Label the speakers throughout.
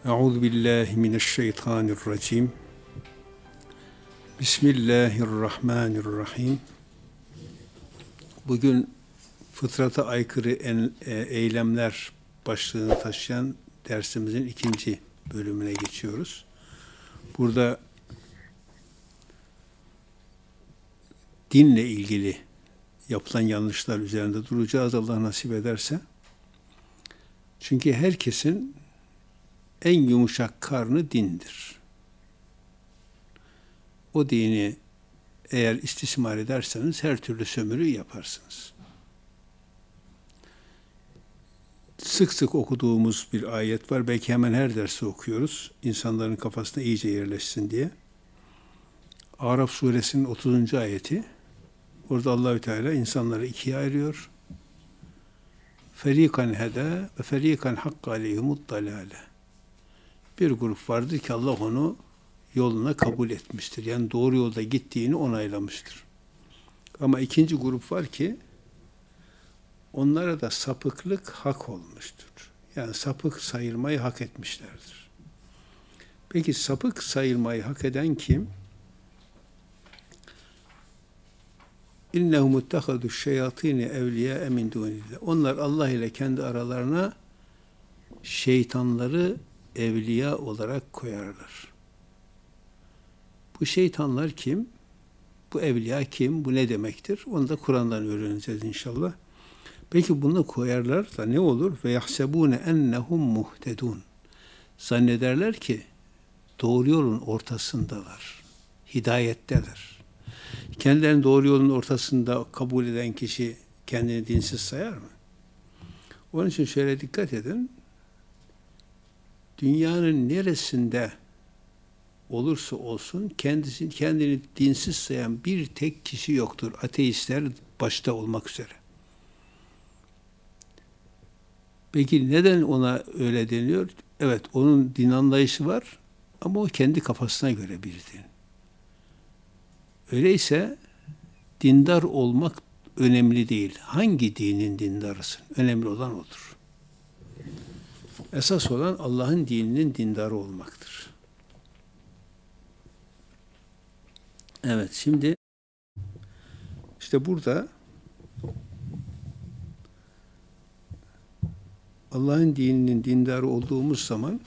Speaker 1: Euzu billahi mineşşeytanirracim. Bismillahirrahmanirrahim. Bugün fıtrata aykırı eylemler başlığını taşıyan dersimizin ikinci bölümüne geçiyoruz. Burada dinle ilgili yapılan yanlışlar üzerinde duracağız Allah nasip ederse. Çünkü herkesin en yumuşak karnı dindir. O dini eğer istismar ederseniz her türlü sömürü yaparsınız. Sık sık okuduğumuz bir ayet var. Belki hemen her derste okuyoruz. İnsanların kafasına iyice yerleşsin diye. Araf suresinin 30. ayeti. Orada Allahü Teala insanları ikiye ayırıyor. Ferikan heda ve ferikan hakka aleyhimud dalale. Bir grup vardır ki Allah onu yoluna kabul etmiştir. Yani doğru yolda gittiğini onaylamıştır. Ama ikinci grup var ki onlara da sapıklık hak olmuştur. Yani sapık sayılmayı hak etmişlerdir. Peki sapık sayılmayı hak eden kim? İnnehum ittehadu şeyatîne evliya min dunillah. Onlar Allah ile kendi aralarına şeytanları evliya olarak koyarlar. Bu şeytanlar kim? Bu evliya kim? Bu ne demektir? Onu da Kur'an'dan öğreneceğiz inşallah. Peki bunu koyarlar da ne olur? Ve yahsebune ennehum muhtedun. Zannederler ki doğru yolun ortasındalar. Hidayetteler. Kendilerini doğru yolun ortasında kabul eden kişi kendini dinsiz sayar mı? Onun için şöyle dikkat edin. Dünyanın neresinde olursa olsun kendini dinsiz sayan bir tek kişi yoktur. Ateistler başta olmak üzere. Peki neden ona öyle deniyor? Evet, onun din anlayışı var ama o kendi kafasına göre bir din. Öyleyse dindar olmak önemli değil. Hangi dinin dindarısın? Önemli olan odur. Esas olan Allah'ın dininin dindarı olmaktır. Evet, şimdi işte burada Allah'ın dininin dindarı olduğumuz zaman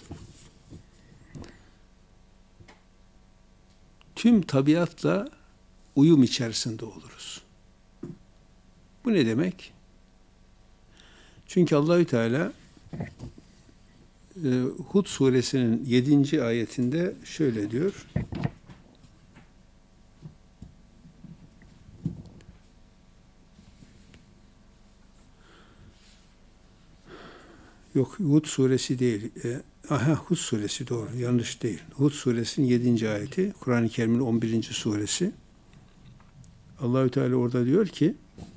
Speaker 1: tüm tabiatla uyum içerisinde oluruz. Bu ne demek? Çünkü Allahü Teala Hud suresinin 7. ayetinde şöyle diyor. Yok, Hud suresi değil. Hud suresi doğru, yanlış değil. Hud suresinin 7. ayeti, Kur'an-ı Kerim'in 11. suresi. Allahü Teala orada diyor ki: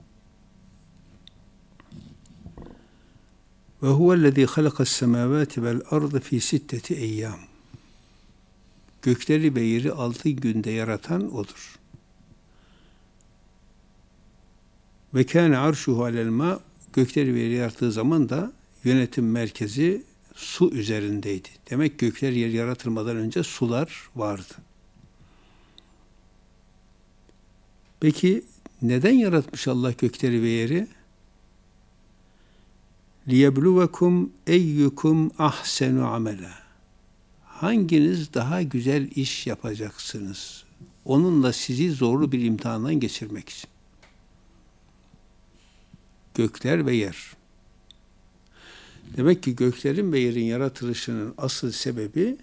Speaker 1: "Ve huvellezî halakas semâvâti vel ardı fî sitteti eyyâm." Gökleri ve yeri 6 günde yaratan odur. Ve kâne arşuhu alel mâ. Gökleri ve yeri yarattığı zaman da yönetim merkezi su üzerindeydi. Demek gökler yer yaratılmadan önce sular vardı. Peki neden yaratmış Allah gökleri ve yeri? لِيَبْلُوَكُمْ اَيُّكُمْ اَحْسَنُ عَمَلًا. Hanginiz daha güzel iş yapacaksınız? Onunla sizi zorlu bir imtihandan geçirmek için. Gökler ve yer. Demek ki göklerin ve yerin yaratılışının asıl sebebi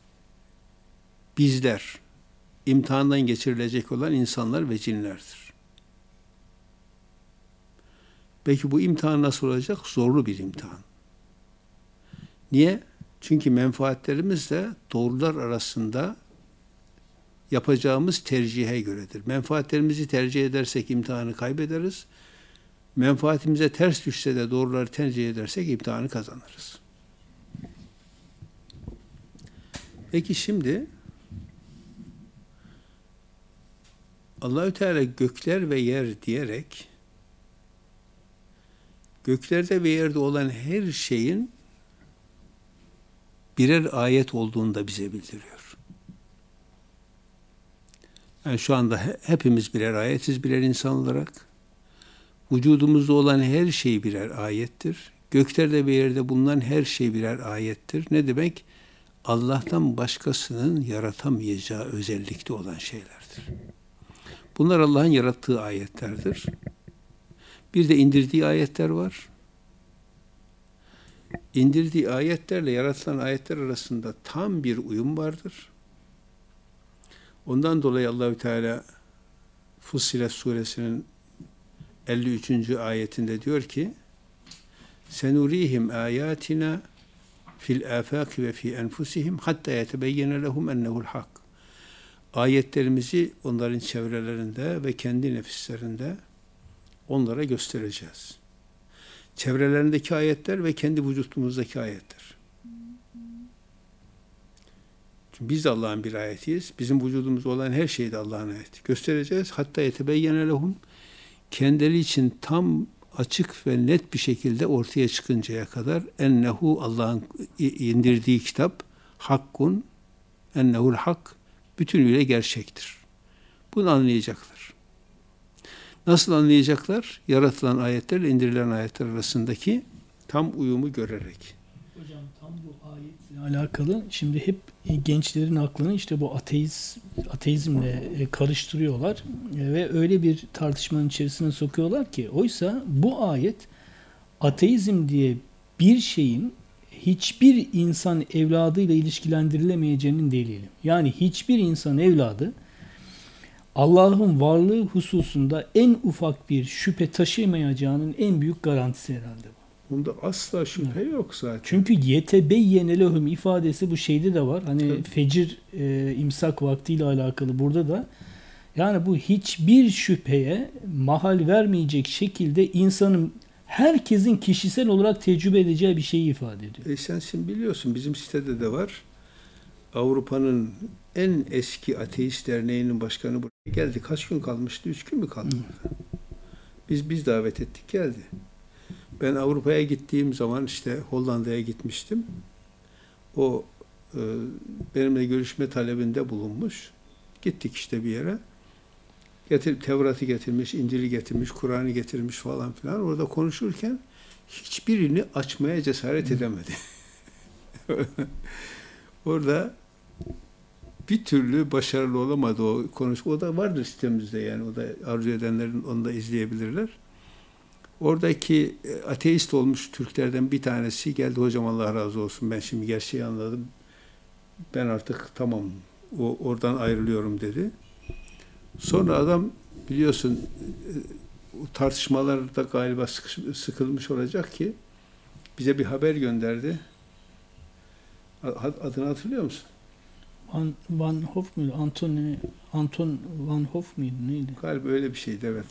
Speaker 1: bizler, imtihandan geçirilecek olan insanlar ve cinlerdir. Peki bu imtihan nasıl olacak? Zorlu bir imtihan. Niye? Çünkü menfaatlerimiz de doğrular arasında yapacağımız tercihe göredir. Menfaatlerimizi tercih edersek imtihanı kaybederiz. Menfaatimize ters düşse de doğruları tercih edersek imtihanı kazanırız. Peki şimdi Allahü Teala gökler ve yer diyerek göklerde ve yerde olan her şeyin birer ayet olduğunu da bize bildiriyor. Yani şu anda hepimiz birer ayetiz, birer insan olarak. Vücudumuzda olan her şey birer ayettir. Göklerde ve yerde bulunan her şey birer ayettir. Ne demek? Allah'tan başkasının yaratamayacağı özellikte olan şeylerdir. Bunlar Allah'ın yarattığı ayetlerdir. Bir de indirdiği ayetler var. İndirdiği ayetlerle yaratılan ayetler arasında tam bir uyum vardır. Ondan dolayı Allahü Teala Fussilet suresinin 53. ayetinde diyor ki: "Senurihim ayatina fil afaki ve fi enfusihim hatta yetebeyyene lehum ennehu'l hak." Ayetlerimizi onların çevrelerinde ve kendi nefislerinde onlara göstereceğiz. Çevrelerindeki ayetler ve kendi vücudumuzdaki ayetler. Çünkü biz de Allah'ın bir ayetiyiz. Bizim vücudumuzda olan her şey de Allah'ın ayeti. Göstereceğiz. Hatta yetebeyyene lehum, kendileri için tam açık ve net bir şekilde ortaya çıkıncaya kadar ennehu, Allah'ın indirdiği kitap hakkun, ennehu'l hak, bütünüyle gerçektir. Bunu anlayacaklar. Nasıl anlayacaklar? Yaratılan ayetlerle indirilen ayetler arasındaki tam uyumu görerek.
Speaker 2: Hocam tam bu ayetle alakalı şimdi hep gençlerin aklını işte bu ateizmle karıştırıyorlar ve öyle bir tartışmanın içerisine sokuyorlar ki oysa bu ayet ateizm diye bir şeyin hiçbir insan evladıyla ilişkilendirilemeyeceğinin delili. Yani hiçbir insan evladı Allah'ın varlığı hususunda en ufak bir şüphe taşımayacağının en büyük garantisi herhalde bu.
Speaker 1: Bunda asla şüphe yok zaten.
Speaker 2: Çünkü yetebeyyene lehum ifadesi bu şeyde de var. Hani
Speaker 1: tabii,
Speaker 2: fecir imsak vaktiyle alakalı burada da. Yani bu hiçbir şüpheye mahal vermeyecek şekilde insanın, herkesin kişisel olarak tecrübe edeceği bir şeyi ifade ediyor.
Speaker 1: sen şimdi biliyorsun, bizim sitede de var. Avrupa'nın en eski ateist derneğinin başkanı buraya geldi. Kaç gün kalmıştı? 3 gün mü kaldı? Biz davet ettik, geldi. Ben Avrupa'ya gittiğim zaman işte Hollanda'ya gitmiştim. O benimle görüşme talebinde bulunmuş. Gittik işte bir yere. Tevrat'ı getirmiş, İncil'i getirmiş, Kur'an'ı getirmiş falan filan. Orada konuşurken hiçbirini açmaya cesaret edemedi. Orada bir türlü başarılı olamadı o konuşma. O da vardır sitemizde, yani o da arzu edenlerin onu da izleyebilirler. Oradaki ateist olmuş Türklerden bir tanesi geldi: "Hocam Allah razı olsun, ben şimdi gerçeği anladım. Ben artık tamam, oradan ayrılıyorum," dedi. Sonra adam, biliyorsun, tartışmalarda galiba sıkılmış olacak ki bize bir haber gönderdi. Adını hatırlıyor musun?
Speaker 2: Van Hoff muydu? Anton Van Hoff muydu? Neydi?
Speaker 1: Galiba öyle bir şeydi, evet.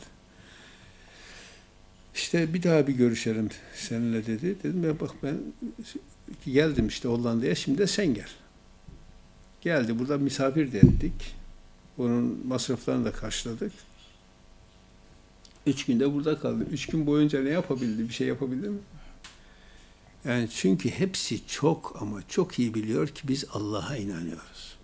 Speaker 1: İşte bir daha bir görüşelim seninle dedi. Dedim ya bak, ben geldim işte Hollanda'ya, şimdi de sen gel. Geldi, burada misafir de ettik. Onun masraflarını da karşıladık. 3 günde burada kaldı. 3 gün boyunca ne yapabildi? Bir şey yapabildi mi? Yani çünkü hepsi çok ama çok iyi biliyor ki biz Allah'a inanıyoruz.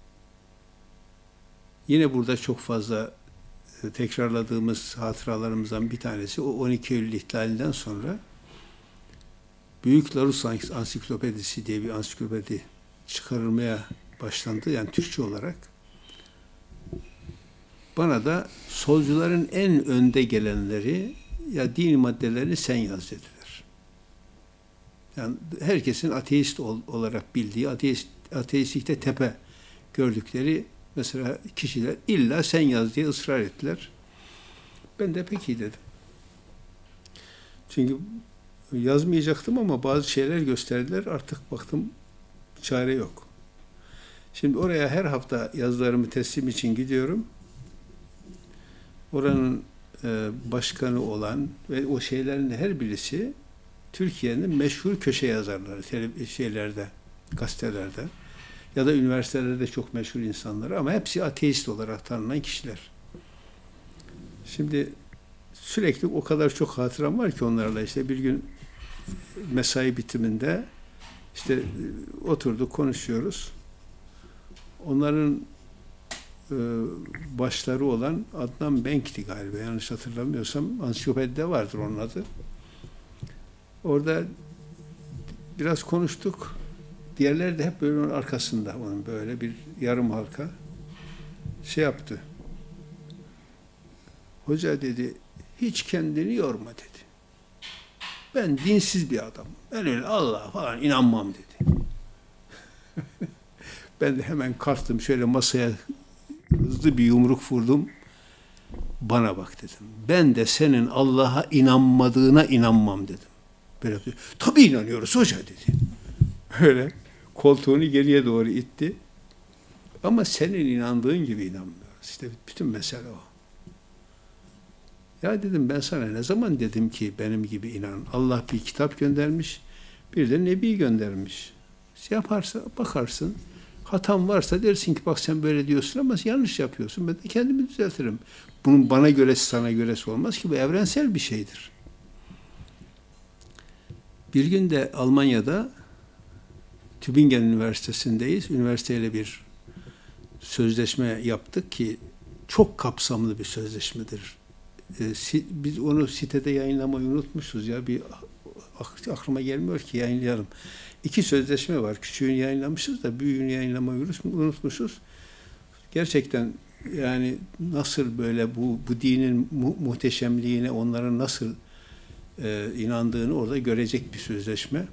Speaker 1: Yine burada çok fazla tekrarladığımız hatıralarımızdan bir tanesi, o 12 Eylül ihtilalinden sonra Büyük Larus Ansiklopedisi diye bir ansiklopedi çıkarılmaya başlandı, yani Türkçe olarak. Bana da solcuların en önde gelenleri, ya dini maddelerini sen yaz dediler. Yani herkesin ateist olarak bildiği, ateistlikte tepe gördükleri mesela kişiler illa sen yaz diye ısrar ettiler. Ben de peki dedim. Çünkü yazmayacaktım ama bazı şeyler gösterdiler. Artık baktım çare yok. Şimdi oraya her hafta yazılarımı teslim için gidiyorum. Oranın başkanı olan ve o şeylerin de her birisi Türkiye'nin meşhur köşe yazarları, şeylerde, gazetelerde ya da üniversitelerde çok meşhur insanlar, ama hepsi ateist olarak tanınan kişiler. Şimdi sürekli o kadar çok hatıram var ki onlarla. İşte bir gün mesai bitiminde İşte oturduk, konuşuyoruz. Onların başları olan Adnan Benk'ti galiba, yanlış hatırlamıyorsam. Ansiklopedide vardır onun adı. Orada biraz konuştuk. Diğerleri de hep böyle onun arkasında, onun böyle bir yarım halka şey yaptı. Hoca dedi, hiç kendini yorma dedi. Ben dinsiz bir adamım. Ben öyle Allah'a falan inanmam dedi. Ben de hemen kalktım, şöyle masaya hızlı bir yumruk vurdum. Bana bak dedim. Ben de senin Allah'a inanmadığına inanmam dedim. Böyle yaptı. Tabii inanıyoruz hoca dedi. Öyle koltuğunu geriye doğru itti. Ama senin inandığın gibi inanmıyoruz. İşte bütün mesele o. Ya dedim, ben sana ne zaman dedim ki benim gibi inan. Allah bir kitap göndermiş, bir de Nebi göndermiş. Şey yaparsa bakarsın, hatam varsa dersin ki bak sen böyle diyorsun ama yanlış yapıyorsun. Ben de kendimi düzeltirim. Bunun bana göresi sana göresi olmaz ki, bu evrensel bir şeydir. Bir gün de Almanya'da Tübingen Üniversitesi'ndeyiz. Üniversiteyle bir sözleşme yaptık ki çok kapsamlı bir sözleşmedir. Biz onu sitede yayınlamayı unutmuşuz ya. Bir aklıma gelmiyor ki yayınlayalım. 2 sözleşme var. Küçüğünü yayınlamışız da büyüğünü yayınlamayı unutmuşuz. Gerçekten yani nasıl böyle bu dinin muhteşemliğine, onların nasıl inandığını orada görecek bir sözleşme.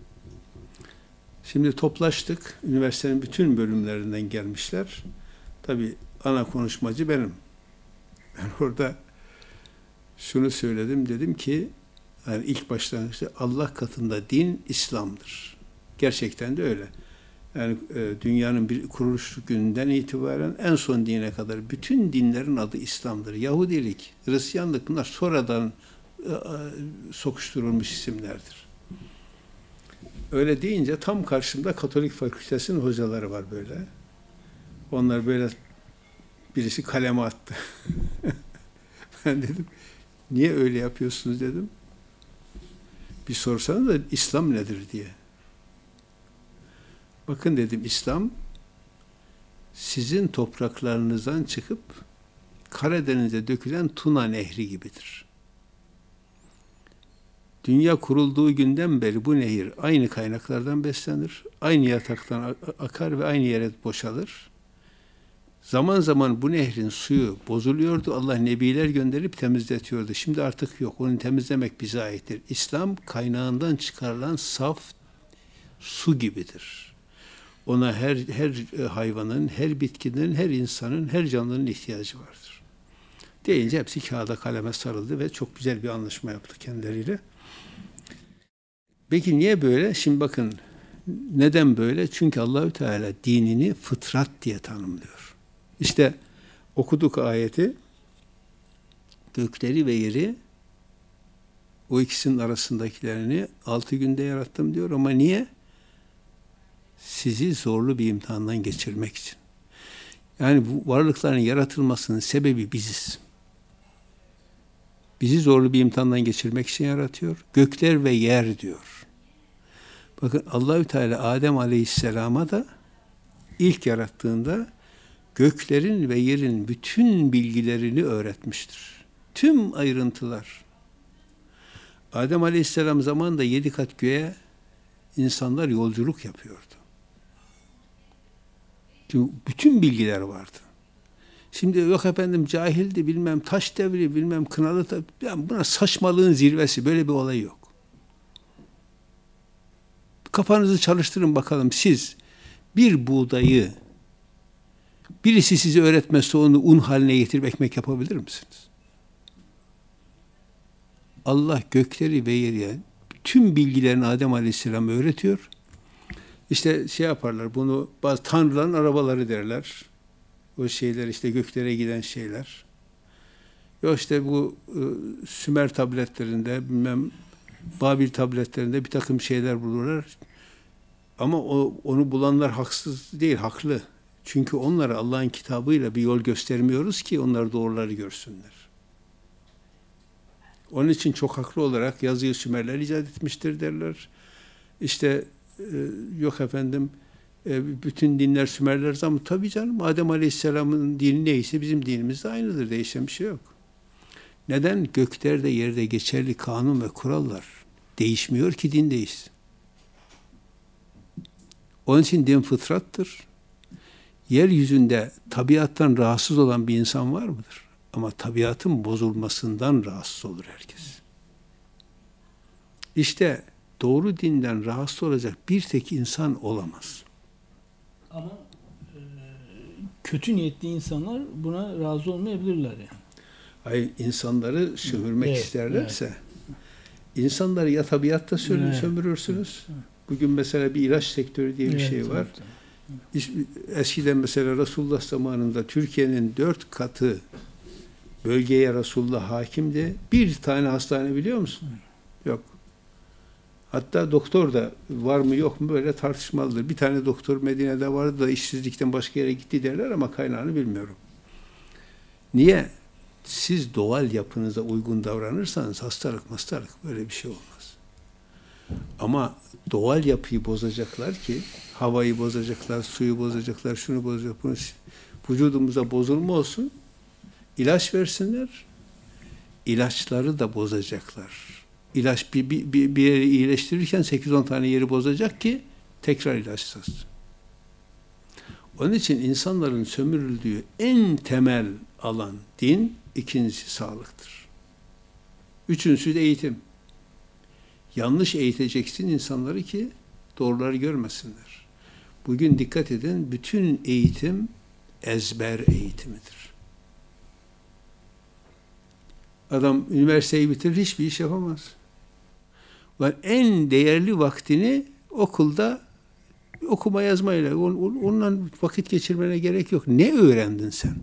Speaker 1: Şimdi toplaştık. Üniversitenin bütün bölümlerinden gelmişler. Tabii ana konuşmacı benim. Ben orada şunu söyledim, dedim ki yani ilk başlangıçta Allah katında din İslam'dır. Gerçekten de öyle. Yani dünyanın bir kuruluş gününden itibaren en son dine kadar bütün dinlerin adı İslam'dır. Yahudilik, Hristiyanlık, bunlar sonradan sokuşturulmuş isimlerdir. Öyle deyince tam karşımda Katolik Fakültesi'nin hocaları var böyle. Onlar böyle, birisi kaleme attı. Ben dedim, niye öyle yapıyorsunuz dedim. Bir sorsanız da İslam nedir diye. Bakın dedim, İslam sizin topraklarınızdan çıkıp Karadeniz'e dökülen Tuna Nehri gibidir. Dünya kurulduğu günden beri bu nehir aynı kaynaklardan beslenir, aynı yataktan akar ve aynı yere boşalır. Zaman zaman bu nehrin suyu bozuluyordu. Allah nebiler gönderip temizletiyordu. Şimdi artık yok. Onu temizlemek bize aittir. İslam kaynağından çıkarılan saf su gibidir. Ona her hayvanın, her bitkinin, her insanın, her canlının ihtiyacı vardır. Deyince hepsi kağıda kaleme sarıldı ve çok güzel bir anlaşma yaptık kendileriyle. Peki niye böyle? Şimdi bakın, neden böyle? Çünkü Allahü Teala dinini fıtrat diye tanımlıyor. İşte okuduk ayeti, gökleri ve yeri, o ikisinin arasındakilerini 6 günde yarattım diyor. Ama niye? Sizi zorlu bir imtihandan geçirmek için. Yani bu varlıkların yaratılmasının sebebi biziz. Bizi zorlu bir imtihandan geçirmek için yaratıyor. Gökler ve yer diyor. Bakın Allahü Teala Adem Aleyhisselam'a da ilk yarattığında göklerin ve yerin bütün bilgilerini öğretmiştir. Tüm ayrıntılar. Adem Aleyhisselam zamanında 7 kat göğe insanlar yolculuk yapıyordu. Çünkü bütün bilgiler vardı. Şimdi yok efendim cahildi, bilmem taş devri, bilmem kınalı, yani buna saçmalığın zirvesi, böyle bir olay yok. Kafanızı çalıştırın bakalım, siz bir buğdayı birisi size öğretmezse onu un haline getirip ekmek yapabilir misiniz? Allah gökleri ve yeri, tüm bilgilerini Adem Aleyhisselam öğretiyor. İşte şey yaparlar, bunu bazı tanrıların arabaları derler. O şeyler işte göklere giden şeyler. Yok işte bu Sümer tabletlerinde, bilmem Babil tabletlerinde bir takım şeyler bulurlar. Ama onu bulanlar haksız değil, haklı. Çünkü onlara Allah'ın kitabıyla bir yol göstermiyoruz ki onlar doğruları görsünler. Onun için çok haklı olarak yazıyı Sümerler icat etmiştir derler. İşte yok efendim bütün dinler Sümerler zaman tabii canım Adem Aleyhisselam'ın dini neyse bizim dinimiz de aynıdır. Değişen bir şey yok. Neden? Göklerde yerde geçerli kanun ve kurallar değişmiyor ki din değişsin. Onun için din fıtrattır. Yeryüzünde tabiattan rahatsız olan bir insan var mıdır? Ama tabiatın bozulmasından rahatsız olur herkes. İşte doğru dinden rahatsız olacak bir tek insan olamaz.
Speaker 2: Ama kötü niyetli insanlar buna razı olmayabilirler yani.
Speaker 1: Hayır, insanları sömürmek
Speaker 2: Evet,
Speaker 1: isterlerse, insanları ya tabiatta sömürürsünüz. Bugün mesela bir ilaç sektörü diye bir şey var. Eskiden mesela Resulullah zamanında Türkiye'nin 4 katı bölgeye Resulullah hakimdi. Bir tane hastane biliyor musun? Yok. Hatta doktor da var mı yok mu böyle tartışmalıdır. Bir tane doktor Medine'de vardı da işsizlikten başka yere gitti derler ama kaynağını bilmiyorum. Niye? Siz doğal yapınıza uygun davranırsanız hastalık böyle bir şey olmaz. Ama doğal yapıyı bozacaklar ki havayı bozacaklar, suyu bozacaklar, şunu bozacaklar. Bunu, vücudumuza bozulma olsun. İlaç versinler. İlaçları da bozacaklar. İlaç bir yeri iyileştirirken 8-10 tane yeri bozacak ki tekrar ilaçsız. Onun için insanların sömürüldüğü en temel alan din, ikincisi sağlıktır. Üçüncüsü de eğitim. Yanlış eğiteceksin insanları ki doğruları görmesinler. Bugün dikkat edin, bütün eğitim ezber eğitimidir. Adam üniversiteyi bitirir, hiçbir iş yapamaz. En değerli vaktini okulda okuma yazmayla, onunla vakit geçirmene gerek yok. Ne öğrendin sen?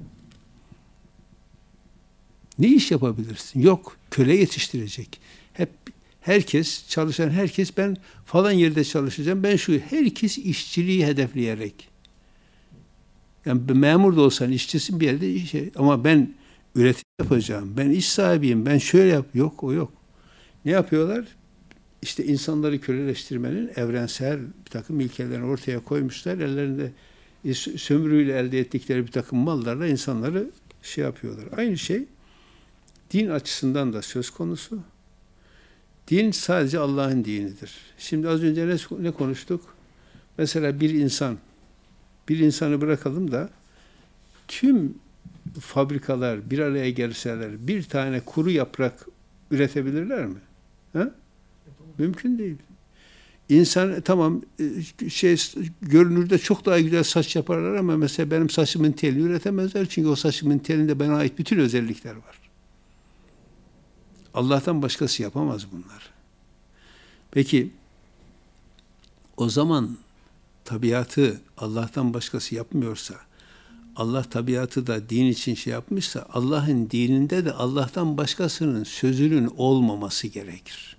Speaker 1: Ne iş yapabilirsin? Yok. Köle yetiştirecek. Herkes, çalışan herkes ben falan yerde çalışacağım. Herkes işçiliği hedefleyerek. Yani memur da olsan işçisin bir yerde ama ben üretim yapacağım. Ben iş sahibiyim. Ben şöyle yap. Yok, o yok. Ne yapıyorlar? İşte insanları köleleştirmenin evrensel bir takım ilkelerini ortaya koymuşlar. Ellerinde sömürüyle elde ettikleri bir takım mallarla insanları yapıyorlar. Aynı şey din açısından da söz konusu. Din sadece Allah'ın dinidir. Şimdi az önce ne konuştuk? Mesela bir insanı bırakalım da tüm fabrikalar bir araya gelseler bir tane kuru yaprak üretebilirler mi? Ha? Mümkün değil. İnsan tamam görünürde çok daha güzel saç yaparlar ama mesela benim saçımın telini üretemezler çünkü o saçımın telinde bana ait bütün özellikler var. Allah'tan başkası yapamaz bunlar. Peki o zaman tabiatı Allah'tan başkası yapmıyorsa, Allah tabiatı da din için yapmışsa, Allah'ın dininde de Allah'tan başkasının sözünün olmaması gerekir.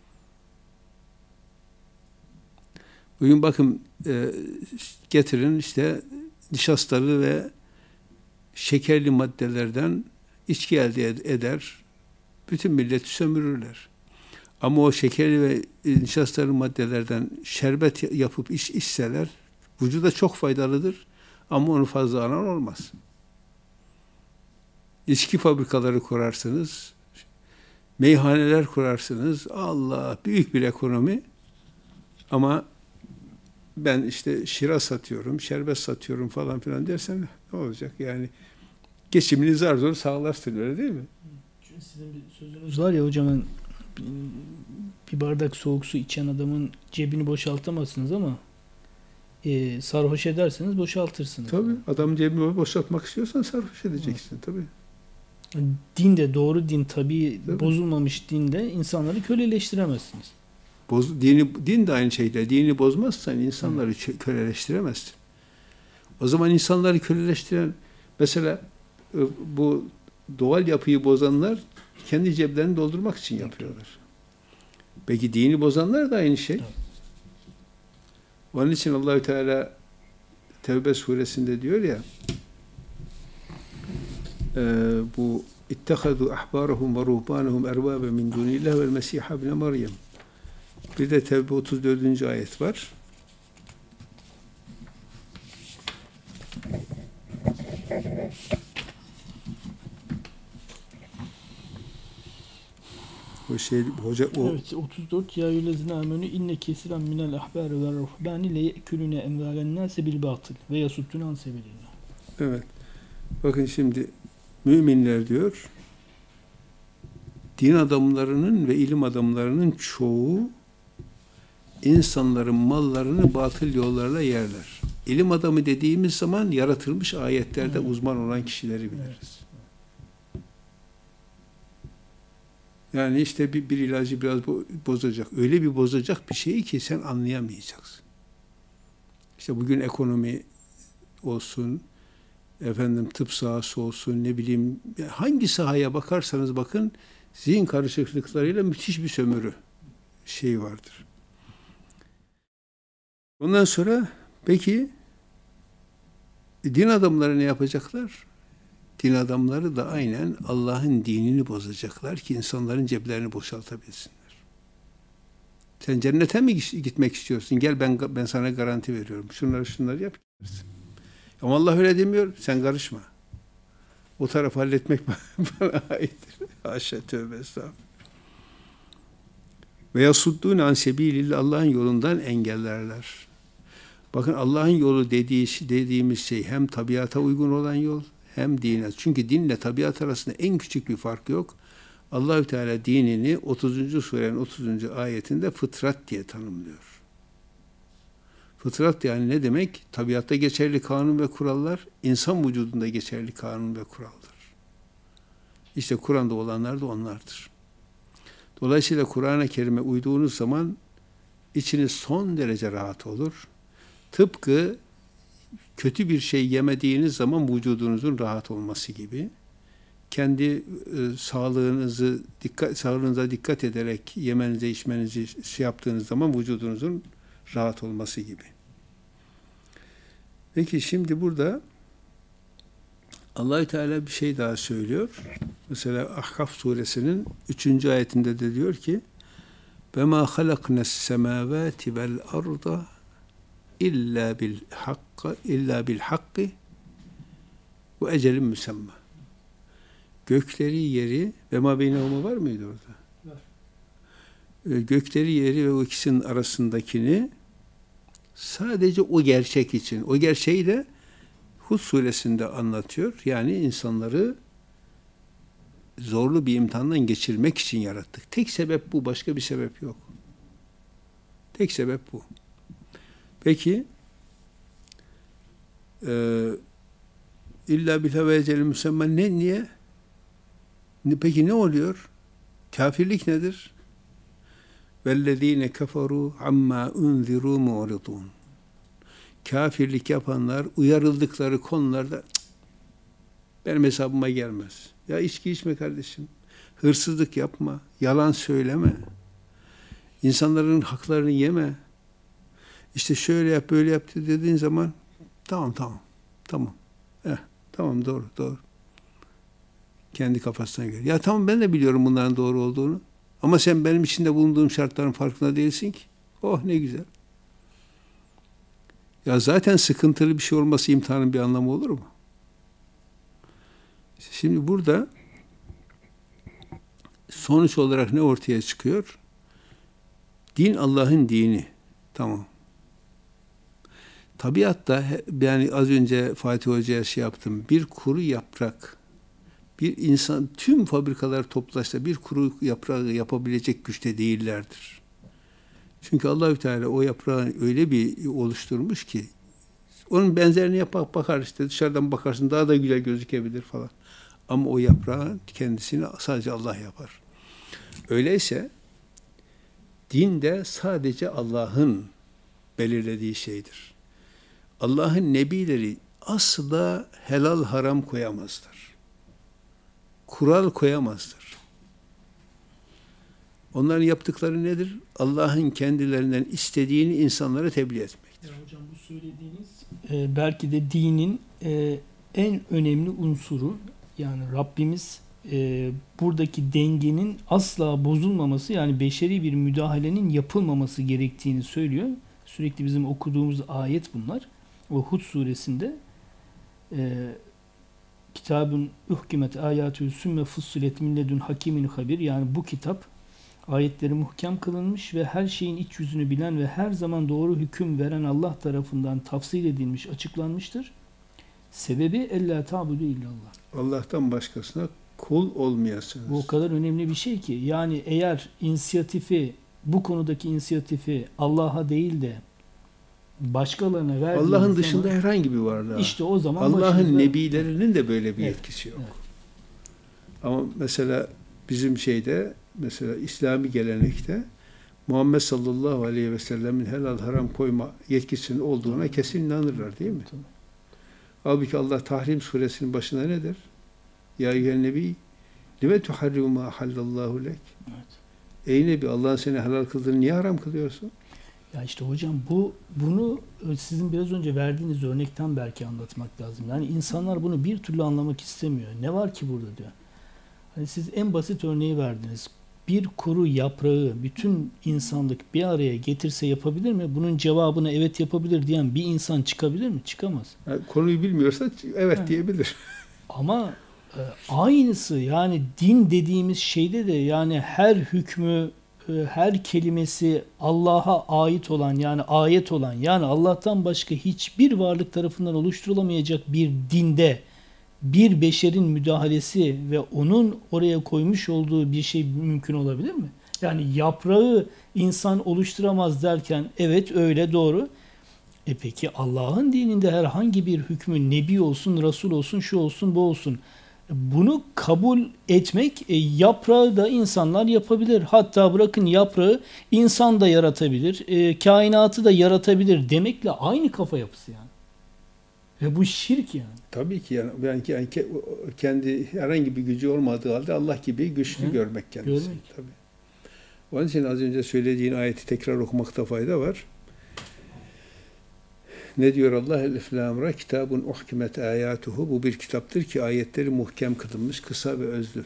Speaker 1: Bugün bakın getirin işte nişastalı ve şekerli maddelerden içki elde eder, bütün milleti sömürürler. Ama o şekerli ve nişastalı maddelerden şerbet yapıp içseler, vücuda çok faydalıdır ama onu fazla alan olmaz. İçki fabrikaları kurarsınız, meyhaneler kurarsınız, Allah büyük bir ekonomi ama ben işte şira satıyorum, şerbet satıyorum falan filan dersen ne olacak? Yani geçimini zar zor sağlarsın öyle değil mi?
Speaker 2: Çünkü sizin bir sözünüz var ya hocam, bir bardak soğuk su içen adamın cebini boşaltamazsınız ama sarhoş ederseniz boşaltırsınız.
Speaker 1: Tabii. Adamın cebini boşaltmak istiyorsan sarhoş edeceksin. Tabii.
Speaker 2: Din de doğru din tabii bozulmamış dinde insanları köleleştiremezsiniz.
Speaker 1: Din de aynı şeyde. Dini bozmazsan insanları köleleştiremezsin. O zaman insanları köleleştiren mesela bu doğal yapıyı bozanlar kendi ceplerini doldurmak için yapıyorlar. Peki dini bozanlar da aynı şey. Evet. Onun için Allahü Teala Tevbe suresinde diyor ya bu ittehadu ahbarahum ve ruhbanahum erbabe min dunillah vel mesih ibn Meryem. Bir de Tevbe 34. ayet var. şey hoca o
Speaker 2: Evet, 34 ya eyyühellezine amenü inne kesiren minel ahbari ve ruhbani le yekulune emvalen nase bil batıl ve yasuddun an sebilillah.
Speaker 1: evet. Bakın şimdi müminler diyor din adamlarının ve ilim adamlarının çoğu insanların mallarını batıl yollarla yerler. İlim adamı dediğimiz zaman yaratılmış ayetlerde uzman olan kişileri biliriz. Yani işte bir ilacı biraz bozacak. Öyle bir bozacak bir şeyi ki sen anlayamayacaksın. İşte bugün ekonomi olsun, efendim tıp sahası olsun, ne bileyim hangi sahaya bakarsanız bakın zihin karışıklıklarıyla müthiş bir sömürü şeyi vardır. Ondan sonra peki din adamları ne yapacaklar? Din adamları da aynen Allah'ın dinini bozacaklar ki insanların ceplerini boşaltabilsinler. Sen cennete mi gitmek istiyorsun? Gel ben sana garanti veriyorum. Şunları yap. Ama Allah öyle demiyor. Sen karışma. O tarafı halletmek bana aittir. Haşa tövbe estağfurullah. Ve yasuddûn an sebîlillah Allah'ın yolundan engellerler. Bakın Allah'ın yolu dediğimiz şey hem tabiata uygun olan yol hem dine. Çünkü dinle tabiat arasında en küçük bir fark yok. Allahü Teala dinini 30. surenin 30. ayetinde fıtrat diye tanımlıyor. Fıtrat yani ne demek? Tabiatta geçerli kanun ve kurallar, insan vücudunda geçerli kanun ve kuraldır. İşte Kur'an'da olanlar da onlardır. Dolayısıyla Kur'an-ı Kerim'e uyduğunuz zaman içiniz son derece rahat olur. Tıpkı kötü bir şey yemediğiniz zaman vücudunuzun rahat olması gibi. Kendi sağlığınıza dikkat ederek yemenize, içmenizi yaptığınız zaman vücudunuzun rahat olması gibi. Peki şimdi burada Allah-u Teala bir şey daha söylüyor. Mesela Ahkaf suresinin 3. ayetinde de diyor ki وَمَا خَلَقْنَا السَّمَاوَاتِ وَالْأَرْضَ illa bil hakki ve ecelin müsemma. Gökleri, yeri ve ma beynehuma var mıydı orada? Var. Gökleri, yeri ve o ikisinin arasındakini sadece o gerçek için, o gerçeği de Hud suresinde anlatıyor. Yani insanları zorlu bir imtihandan geçirmek için yarattık. Tek sebep bu, başka bir sebep yok. Tek sebep bu. Peki illa bil ve ecelin müsemma niye? Peki ne oluyor? Kafirlik nedir? وَالَّذ۪ينَ كَفَرُوا عَمَّا اُنْذِرُوا مُعْرِضُونَ Kafirlik yapanlar uyarıldıkları konularda benim hesabıma gelmez. Ya içki içme kardeşim, hırsızlık yapma, yalan söyleme, insanların haklarını yeme, işte şöyle yap, böyle yap dediğin zaman tamam. Tamam doğru. Kendi kafasına göre. Ya tamam ben de biliyorum bunların doğru olduğunu. Ama sen benim içinde bulunduğum şartların farkında değilsin ki. Oh ne güzel. Ya zaten sıkıntılı bir şey olması imtihanın bir anlamı olur mu? Şimdi burada sonuç olarak ne ortaya çıkıyor? Din Allah'ın dini. Tamam. Tabiatta yani az önce Fatih Hoca'ya şey yaptım. Bir kuru yaprak bir insan tüm fabrikalar toplaşsa bir kuru yaprağı yapabilecek güçte değillerdir. Çünkü Allahü Teala o yaprağı öyle bir oluşturmuş ki onun benzerini bakar işte dışarıdan bakarsın daha da güzel gözükebilir falan. Ama o yaprağın kendisini sadece Allah yapar. Öyleyse din de sadece Allah'ın belirlediği şeydir. Allah'ın nebileri asla helal haram koyamazlar. Kural koyamazlar. Onların yaptıkları nedir? Allah'ın kendilerinden istediğini insanlara tebliğ etmektir.
Speaker 2: Ya hocam bu söylediğiniz belki de dinin en önemli unsuru yani Rabbimiz buradaki dengenin asla bozulmaması yani beşeri bir müdahalenin yapılmaması gerektiğini söylüyor. Sürekli bizim okuduğumuz ayet bunlar. O Hud suresinde kitabın uhkimet ayatü sümme fussilet min ledun hakimin habir yani bu kitap Ayetleri muhkem kılınmış ve her şeyin iç yüzünü bilen ve her zaman doğru hüküm veren Allah tarafından tafsil edilmiş, açıklanmıştır. Sebebi ella ta'budu illallah.
Speaker 1: Allah'tan başkasına kul
Speaker 2: Bu o
Speaker 1: olmayasınız.
Speaker 2: kadar önemli bir şey ki. Yani eğer bu konudaki inisiyatifi Allah'a değil de başkalarına verdiğiniz
Speaker 1: Allah'ın
Speaker 2: zaman
Speaker 1: dışında herhangi bir varlığa.
Speaker 2: işte o zaman
Speaker 1: Allah'ın
Speaker 2: başınıza-
Speaker 1: nebilerinin de böyle bir
Speaker 2: Evet,
Speaker 1: yetkisi yok.
Speaker 2: evet.
Speaker 1: Ama mesela bizim mesela İslami gelenekte Muhammed sallallahu aleyhi ve sellemin helal haram koyma yetkisinin olduğuna kesin inanırlar değil mi?
Speaker 2: Tabii.
Speaker 1: Halbuki Allah Tahrim suresinin başında ne der? Ya eyyühen nebi lime tuharrimu ma hallallahu lek.
Speaker 2: Evet.
Speaker 1: Ey Nebi, Allah'ın seni helal kıldığını niye haram kılıyorsun?
Speaker 2: Ya işte hocam bunu sizin biraz önce verdiğiniz örnekten belki anlatmak lazım. Yani insanlar bunu bir türlü anlamak istemiyor. Ne var ki burada diyor. Hani siz en basit örneği verdiniz. Bir kuru yaprağı bütün insanlık bir araya getirse yapabilir mi? Bunun cevabını evet yapabilir diyen bir insan çıkabilir mi? Çıkamaz.
Speaker 1: Yani konuyu bilmiyorsa evet
Speaker 2: Ha.
Speaker 1: diyebilir.
Speaker 2: Ama aynısı yani din dediğimiz şeyde de yani her hükmü, her kelimesi Allah'a ait olan yani ayet olan yani Allah'tan başka hiçbir varlık tarafından oluşturulamayacak bir dinde bir beşerin müdahalesi ve onun oraya koymuş olduğu bir şey mümkün olabilir mi? Yani yaprağı insan oluşturamaz derken evet öyle doğru. Peki Allah'ın dininde herhangi bir hükmü nebi olsun, Resul olsun, şu olsun, bu olsun. Bunu kabul etmek yaprağı da insanlar yapabilir. Hatta bırakın yaprağı insan da yaratabilir, kainatı da yaratabilir demekle aynı kafa yapısı yani. Ve bu şirk yani.
Speaker 1: Tabii ki yani kendi herhangi bir gücü olmadığı halde Allah gibi güçlü
Speaker 2: Hı,
Speaker 1: görmek kendisini.
Speaker 2: görmek.
Speaker 1: Tabii. Onun için az önce söylediğin ayeti tekrar okumakta fayda var. Ne diyor Allah? Elif lam ra kitabun uhkimet ayatuhu. Bu bir kitaptır ki ayetleri muhkem kılınmış, kısa ve özlü.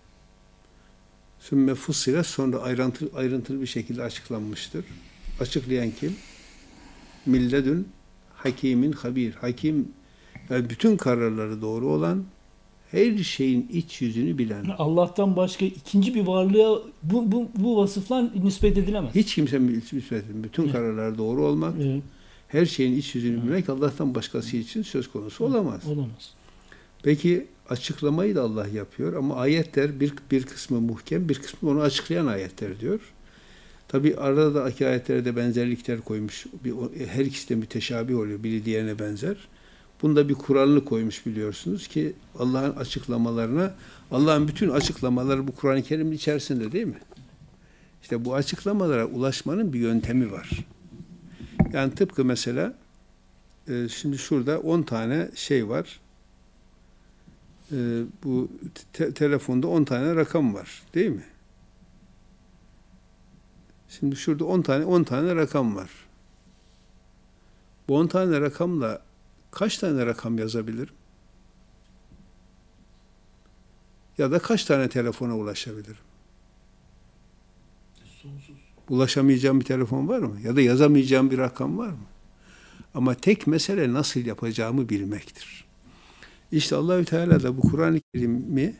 Speaker 1: Sümme fussile sonra ayrıntılı bir şekilde açıklanmıştır. Açıklayan kim? Milledün hakimin habir. Hakim yani bütün kararları doğru olan, her şeyin iç yüzünü bilen.
Speaker 2: Allah'tan başka ikinci bir varlığa bu vasıflar nispet edilemez.
Speaker 1: Hiç kimsenin bütün kararlar doğru olmak,
Speaker 2: Evet,
Speaker 1: her şeyin iç yüzünü bilmek Allah'tan başkası için söz konusu olamaz.
Speaker 2: olamaz.
Speaker 1: Peki açıklamayı da Allah yapıyor ama ayetler bir kısmı muhkem, bir kısmı onu açıklayan ayetler diyor. Tabi arada da ayetlerde benzerlikler koymuş. Her ikisi de müteşabih oluyor. Biri diğerine benzer. Bunda bir kuralını koymuş biliyorsunuz ki Allah'ın açıklamalarına, Allah'ın bütün açıklamaları bu Kur'an-ı Kerim'in içerisinde değil mi? İşte bu açıklamalara ulaşmanın bir yöntemi var. Yani tıpkı mesela şimdi şurada 10 tane şey var. Bu telefonda 10 tane rakam var. Değil mi? Şimdi şurada 10 tane rakam var. Bu 10 tane rakamla kaç tane rakam yazabilirim? Ya da kaç tane telefona ulaşabilirim?
Speaker 2: Sonsuz.
Speaker 1: Ulaşamayacağım bir telefon var mı? Ya da yazamayacağım bir rakam var mı? Ama tek mesele nasıl yapacağımı bilmektir. İşte Allahü Teala da bu Kur'an-ı Kerim'i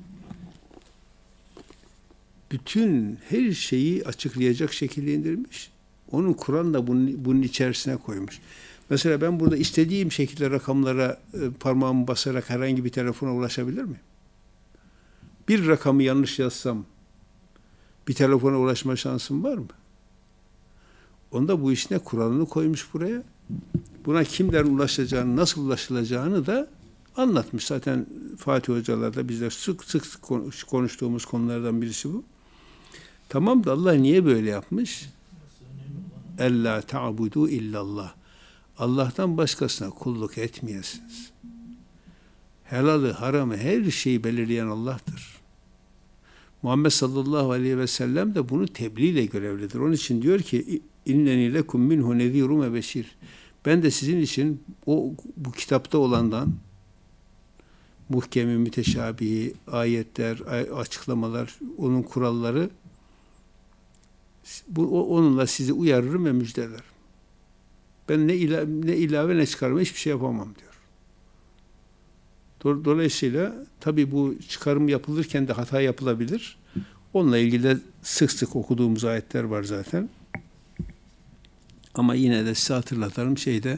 Speaker 1: bütün her şeyi açıklayacak şekilde indirmiş. Onun Kur'an da bunun içerisine koymuş. Mesela ben burada istediğim şekilde rakamlara parmağımı basarak herhangi bir telefona ulaşabilir miyim? Bir rakamı yanlış yazsam bir telefona ulaşma şansım var mı? Onda bu işine Kur'an'ını koymuş buraya. Buna kimlerin ulaşacağını, nasıl ulaşılacağını da anlatmış. Zaten Fatih Hocalar da bizler sık sık konuştuğumuz konulardan birisi bu. Tamam da Allah niye böyle yapmış? Ella ta'budu illallah. Allah'tan başkasına kulluk etmeyesiniz. Helalı, haramı, her şeyi belirleyen Allah'tır. Muhammed sallallahu aleyhi ve sellem de bunu tebliğle görevlidir. Onun için diyor ki inneni lekum minhu nezirun ve beşir. Ben de sizin için bu kitapta olandan muhkemi, müteşabihi, ayetler, açıklamalar, onun kuralları onunla sizi uyarırım ve müjdelerim. Ben ne ilave ne çıkarma hiçbir şey yapamam diyor. Dolayısıyla tabii bu çıkarım yapılırken de hata yapılabilir. Onunla ilgili de sık sık okuduğumuz ayetler var zaten. Ama yine de size hatırlatalım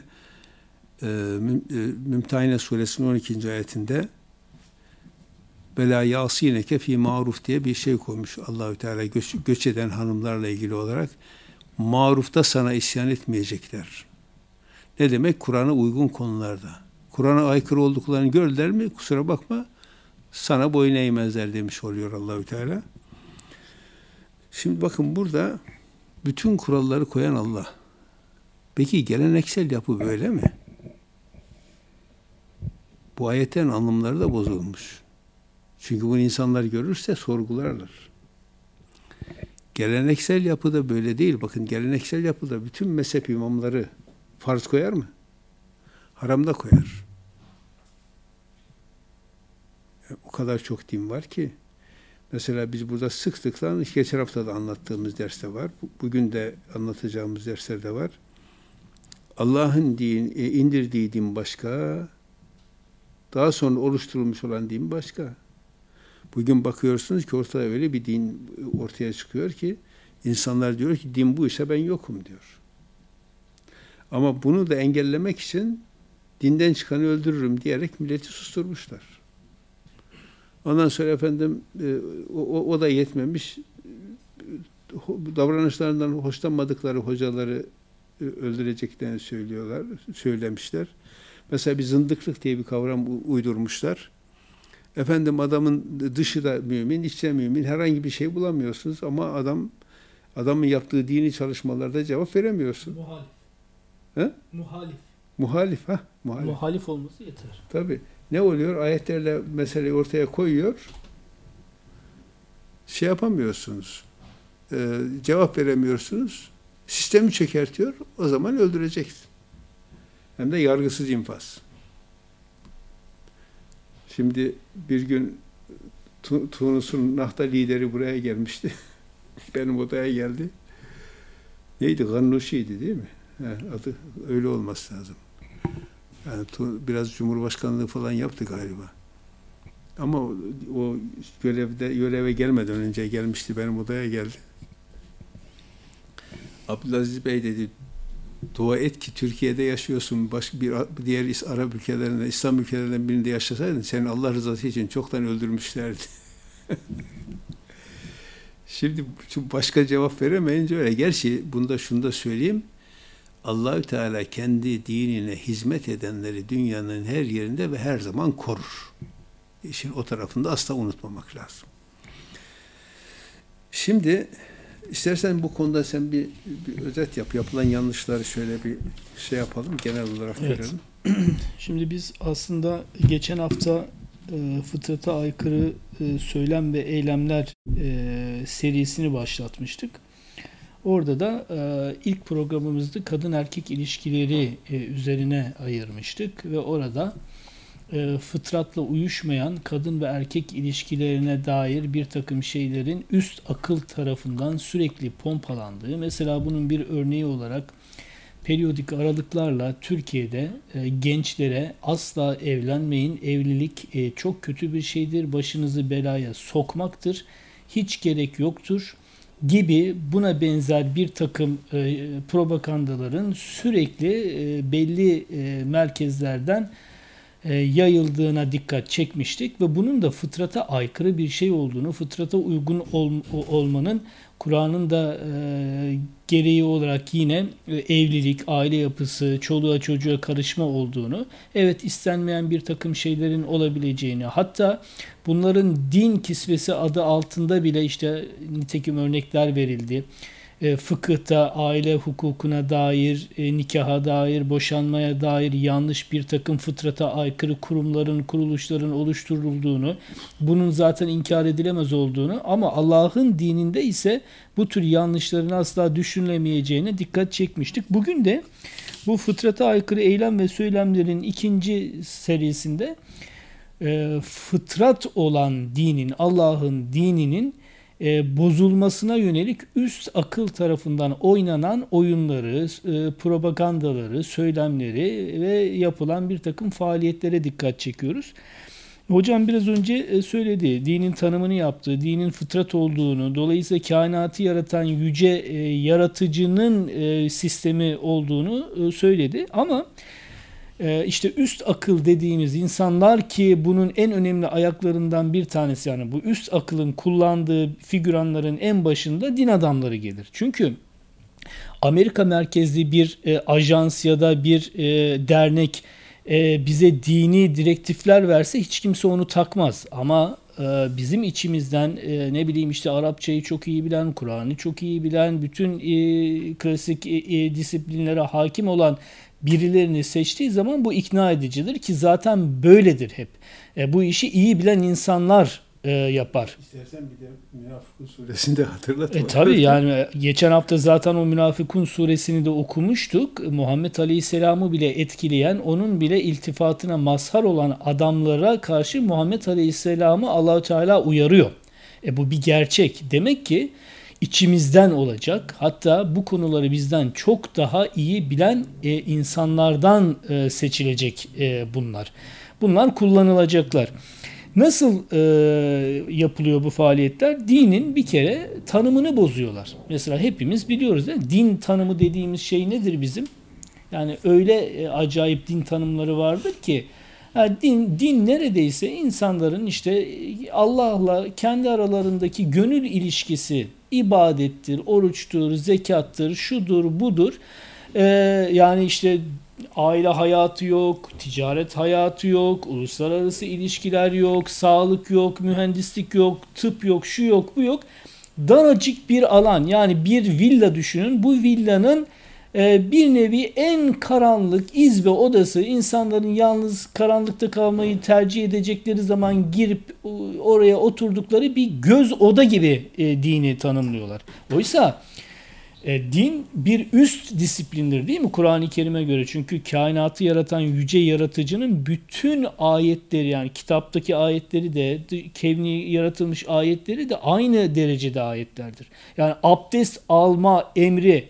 Speaker 1: Mümtehine Suresinin 12. ayetinde "Vela yasineke fi maruf" diye bir şey koymuş Allahü Teala göç eden hanımlarla ilgili olarak. Marufta sana isyan etmeyecekler. Ne demek? Kur'an'a uygun konularda. Kur'an'a aykırı olduklarını gördüler mi? Kusura bakma, sana boyun eğmezler demiş oluyor Allahü Teala. Şimdi bakın, burada bütün kuralları koyan Allah. Peki geleneksel yapı böyle mi? Bu ayetlerin anlamları da bozulmuş. Çünkü bunu insanlar görürse sorgularlar. Geleneksel yapı da böyle değil. Bakın, geleneksel yapıda bütün mezhep imamları farz koyar mı? Haram da koyar. O kadar çok din var ki. Mesela biz burada sık sıktan, geçen hafta da anlattığımız derste var. Bugün de anlatacağımız derslerde var. Allah'ın indirdiği din başka, daha sonra oluşturulmuş olan din başka. Bugün bakıyorsunuz ki ortada öyle bir din ortaya çıkıyor ki insanlar diyor ki din bu ise ben yokum diyor. Ama bunu da engellemek için dinden çıkanı öldürürüm diyerek milleti susturmuşlar. Ondan sonra efendim o da yetmemiş, davranışlarından hoşlanmadıkları hocaları öldüreceklerini söylemişler. Mesela bir zındıklık diye bir kavram uydurmuşlar. Efendim adamın dışı da mümin, içi de mümin, herhangi bir şey bulamıyorsunuz ama adamın yaptığı dini çalışmalarda cevap veremiyorsun.
Speaker 2: Muhalif.
Speaker 1: He?
Speaker 2: Muhalif.
Speaker 1: Muhalif, ha? Muhalif.
Speaker 2: Muhalif olması yeter.
Speaker 1: Tabii. Ne oluyor? Ayetlerle meseleyi ortaya koyuyor. Şey yapamıyorsunuz. Cevap veremiyorsunuz. Sistemi çökertiyor. O zaman öldüreceksin. Hem de yargısız infaz. Şimdi bir gün Tunus'un Nahda lideri buraya gelmişti. Benim odaya geldi. Neydi? Gannuşi'ydi değil mi? Adı öyle olması lazım. Yani biraz Cumhurbaşkanlığı falan yaptı galiba. Ama o göreve gelmeden önce gelmişti. Benim odaya geldi. Abdülaziz Bey dedi, dua et ki Türkiye'de yaşıyorsun. Başka diğer Arap ülkelerinde, İslam ülkelerinden birinde yaşasaydın seni Allah rızası için çoktan öldürmüşlerdi. Şimdi başka cevap veremeyince öyle. Gerçi şunu da söyleyeyim. Allahü Teala kendi dinine hizmet edenleri dünyanın her yerinde ve her zaman korur. İşin o tarafını da asla unutmamak lazım. Şimdi istersen bu konuda sen bir özet yap. Yapılan yanlışları şöyle bir şey yapalım. Genel olarak görelim.
Speaker 2: Şimdi biz aslında geçen hafta fıtrata aykırı söylem ve eylemler serisini başlatmıştık. Orada da ilk programımızda kadın erkek ilişkileri üzerine ayırmıştık ve orada fıtratla uyuşmayan kadın ve erkek ilişkilerine dair bir takım şeylerin üst akıl tarafından sürekli pompalandığı, mesela bunun bir örneği olarak periyodik aralıklarla Türkiye'de gençlere asla evlenmeyin, evlilik çok kötü bir şeydir, başınızı belaya sokmaktır, hiç gerek yoktur gibi buna benzer bir takım propagandaların sürekli belli merkezlerden yayıldığına dikkat çekmiştik ve bunun da fıtrata aykırı bir şey olduğunu, fıtrata uygun olmanın Kur'an'ın da gereği olarak yine evlilik, aile yapısı, çoluğa çocuğa karışma olduğunu, evet istenmeyen bir takım şeylerin olabileceğini, hatta bunların din kisvesi adı altında bile işte nitekim örnekler verildi. Fıkıhta aile hukukuna dair, nikaha dair, boşanmaya dair yanlış bir takım fıtrata aykırı kurumların, kuruluşların oluşturulduğunu, bunun zaten inkar edilemez olduğunu ama Allah'ın dininde ise bu tür yanlışların asla düşünülemeyeceğine dikkat çekmiştik. Bugün de bu fıtrata aykırı eylem ve söylemlerin ikinci serisinde fıtrat olan dinin, Allah'ın dininin bozulmasına yönelik üst akıl tarafından oynanan oyunları, propagandaları, söylemleri ve yapılan bir takım faaliyetlere dikkat çekiyoruz. Hocam biraz önce söyledi. Dinin tanımını yaptı. Dinin fıtrat olduğunu, dolayısıyla kainatı yaratan yüce yaratıcının sistemi olduğunu söyledi. Ama işte üst akıl dediğimiz insanlar ki bunun en önemli ayaklarından bir tanesi, yani bu üst akılın kullandığı figüranların en başında din adamları gelir. Çünkü Amerika merkezli bir ajans ya da bir dernek bize dini direktifler verse hiç kimse onu takmaz. Ama bizim içimizden ne bileyim işte Arapçayı çok iyi bilen, Kur'an'ı çok iyi bilen, bütün klasik disiplinlere hakim olan birilerini seçtiği zaman bu ikna edicidir ki zaten böyledir hep. Bu işi iyi bilen insanlar yapar.
Speaker 1: İstersen bir de Münafıkun suresinde hatırlat.
Speaker 2: Tabii yani geçen hafta zaten o Münafıkun suresini de okumuştuk. Muhammed Aleyhisselam'ı bile etkileyen, onun bile iltifatına mazhar olan adamlara karşı Muhammed Aleyhisselam'ı Allahu Teala uyarıyor. Bu bir gerçek. Demek ki içimizden olacak. Hatta bu konuları bizden çok daha iyi bilen insanlardan seçilecek bunlar. Bunlar kullanılacaklar. Nasıl yapılıyor bu faaliyetler? Dinin bir kere tanımını bozuyorlar. Mesela hepimiz biliyoruz değil mi? Din tanımı dediğimiz şey nedir bizim? Yani öyle acayip din tanımları vardır ki din neredeyse insanların işte Allah'la kendi aralarındaki gönül ilişkisi, ibadettir, oruçtur, zekattır, şudur, budur. Yani işte aile hayatı yok, ticaret hayatı yok, uluslararası ilişkiler yok, sağlık yok, mühendislik yok, tıp yok, şu yok, bu yok. Daracık bir alan, yani bir villa düşünün. Bu villanın bir nevi en karanlık izbe odası, insanların yalnız karanlıkta kalmayı tercih edecekleri zaman girip oraya oturdukları bir göz oda gibi dini tanımlıyorlar. Oysa din bir üst disiplindir değil mi Kur'an-ı Kerim'e göre? Çünkü kainatı yaratan yüce yaratıcının bütün ayetleri, yani kitaptaki ayetleri de, kevni yaratılmış ayetleri de aynı derecede ayetlerdir. Yani abdest alma emri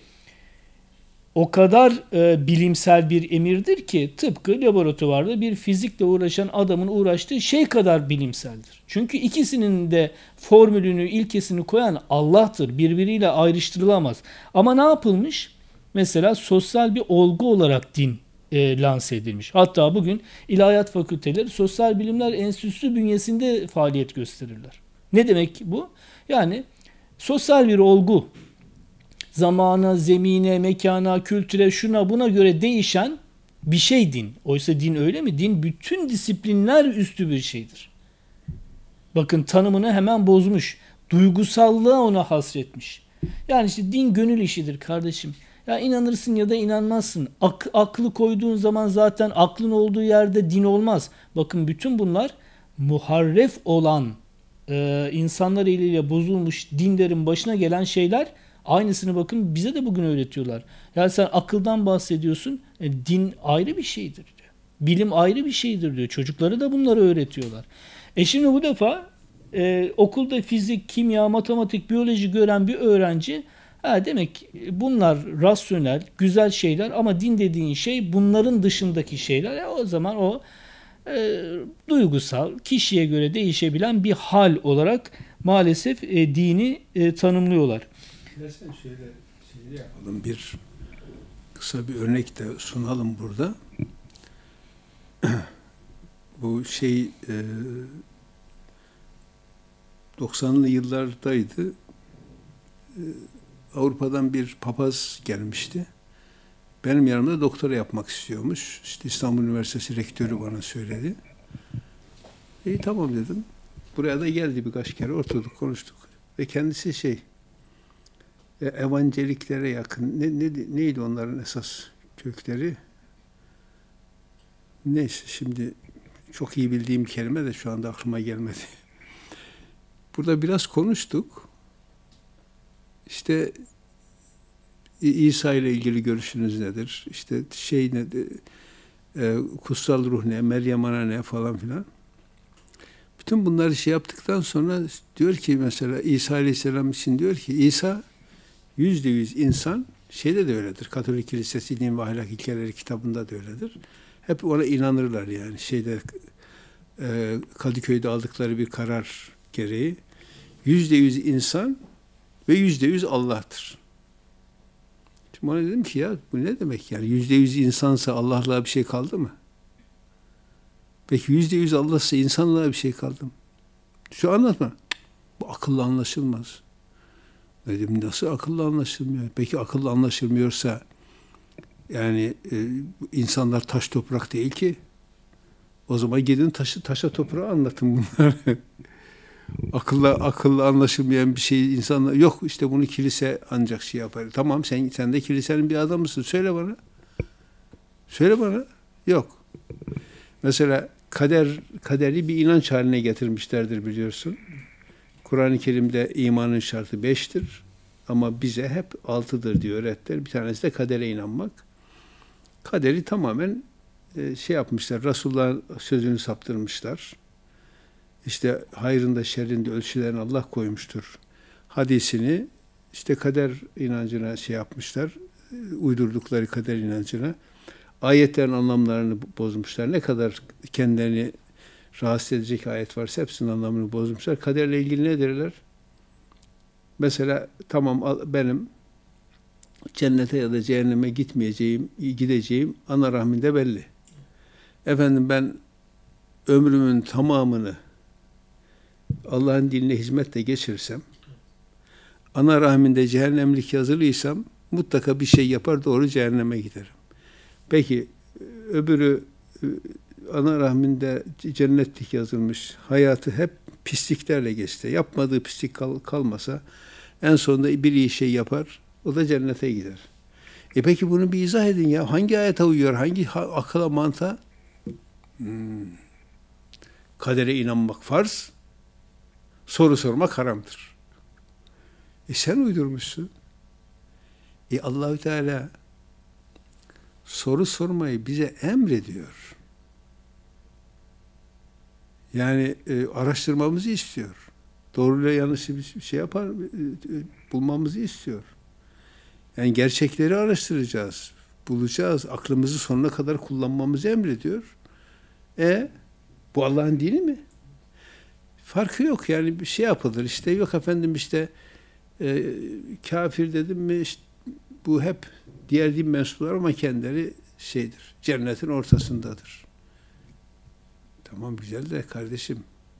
Speaker 2: o kadar bilimsel bir emirdir ki tıpkı laboratuvarda bir fizikle uğraşan adamın uğraştığı şey kadar bilimseldir. Çünkü ikisinin de formülünü, ilkesini koyan Allah'tır. Birbiriyle ayrıştırılamaz. Ama ne yapılmış? Mesela sosyal bir olgu olarak din lanse edilmiş. Hatta bugün ilahiyat fakülteleri Sosyal Bilimler Enstitüsü bünyesinde faaliyet gösterirler. Ne demek bu? Yani sosyal bir olgu, zamana, zemine, mekana, kültüre, şuna buna göre değişen bir şey din. Oysa din öyle mi? Din bütün disiplinler üstü bir şeydir. Bakın tanımını hemen bozmuş. Duygusallığa ona hasretmiş. Yani işte din gönül işidir kardeşim. Ya inanırsın ya da inanmazsın. Aklı koyduğun zaman zaten aklın olduğu yerde din olmaz. Bakın bütün bunlar muharref olan insanlar eliyle bozulmuş dinlerin başına gelen şeyler. Aynısını bakın bize de bugün öğretiyorlar. Yani sen akıldan bahsediyorsun. Din ayrı bir şeydir diyor. Bilim ayrı bir şeydir diyor. Çocukları da bunları öğretiyorlar. Şimdi bu defa okulda fizik, kimya, matematik, biyoloji gören bir öğrenci demek bunlar rasyonel, güzel şeyler ama din dediğin şey bunların dışındaki şeyler. O zaman o duygusal, kişiye göre değişebilen bir hal olarak maalesef dini tanımlıyorlar.
Speaker 1: Dersen şöyle yapalım, bir kısa bir örnek de sunalım burada. Bu 90'lı yıllardaydı. Avrupa'dan bir papaz gelmişti. Benim yanımda doktora yapmak istiyormuş. İşte İstanbul Üniversitesi rektörü bana söyledi. Tamam dedim. Buraya da geldi birkaç kere, oturduk, konuştuk. Ve kendisi evanceliklere yakın. Neydi onların esas kökleri? Neyse, şimdi çok iyi bildiğim kelime de şu anda aklıma gelmedi. Burada biraz konuştuk. İşte İsa ile ilgili görüşünüz nedir? İşte nedir? Kutsal ruh ne? Meryem Ana ne? Falan filan. Bütün bunları yaptıktan sonra diyor ki, mesela İsa Aleyhisselam için diyor ki, İsa %100 insan. Şeyde de öyledir. Katolik Kilisesi Din ve Ahlak İlkeleri kitabında da öyledir. Hep ona inanırlar yani. Kadıköy'de aldıkları bir karar gereği %100 insan ve %100 Allah'tır. Şimdi ona dedim ki ya bu ne demek yani %100 insansa Allah'la bir şey kaldı mı? Peki %100 Allah'sa insanlığa bir şey kaldı mı? Şu anlatma. Bu akılla anlaşılmaz. Dedim nasıl akılla anlaşılmıyor? Peki akılla anlaşılmıyorsa yani insanlar taş toprak değil ki. O zaman gidin taşa toprağa anlatın bunları. Akılla anlaşılmayan bir şey insanlar yok işte bunu kilise ancak şey yapar. Tamam sen de kilisenin bir adamısın. Söyle bana. Söyle bana. Yok. Mesela kaderi bir inanç haline getirmişlerdir biliyorsun. Kur'an-ı Kerim'de imanın şartı 5'tir. Ama bize hep 6'dır diyor öğretler. Bir tanesi de kadere inanmak. Kaderi tamamen şey yapmışlar. Resulullah'ın sözünü saptırmışlar. İşte hayrında şerrinde ölçülerini Allah koymuştur. Hadisini işte kader inancına şey yapmışlar. Uydurdukları kader inancına. Ayetlerin anlamlarını bozmuşlar. Ne kadar kendilerini rahatsız edecek ayet varsa hepsinin anlamını bozmuşlar. Kaderle ilgili ne derler? Mesela tamam benim cennete ya da cehenneme gideceğim ana rahminde belli. Efendim ben ömrümün tamamını Allah'ın dinine hizmetle geçirsem, ana rahminde cehennemlik yazılıysam mutlaka bir şey yapar doğru cehenneme giderim. Peki öbürü ana rahminde cennetlik yazılmış, hayatı hep pisliklerle geçti. Yapmadığı pislik kalmasa en sonunda bir iyi şey yapar, o da cennete gider. Peki bunu bir izah edin ya. Hangi ayete uyuyor, hangi akıla mantığa? Kadere inanmak farz, soru sormak haramdır. Sen uydurmuşsun. Allahü Teala soru sormayı bize emrediyor. Yani araştırmamızı istiyor. Doğruyla yanlışı bir şey yapar, bulmamızı istiyor. Yani gerçekleri araştıracağız, bulacağız, aklımızı sonuna kadar kullanmamızı emrediyor. Bu Allah'ın dini mi? Farkı yok yani bir şey yapılır işte yok efendim işte kafir dedim mi işte, bu hep diğer din mensupları ama kendileri şeydir, cennetin ortasındadır. Tamam güzel de kardeşim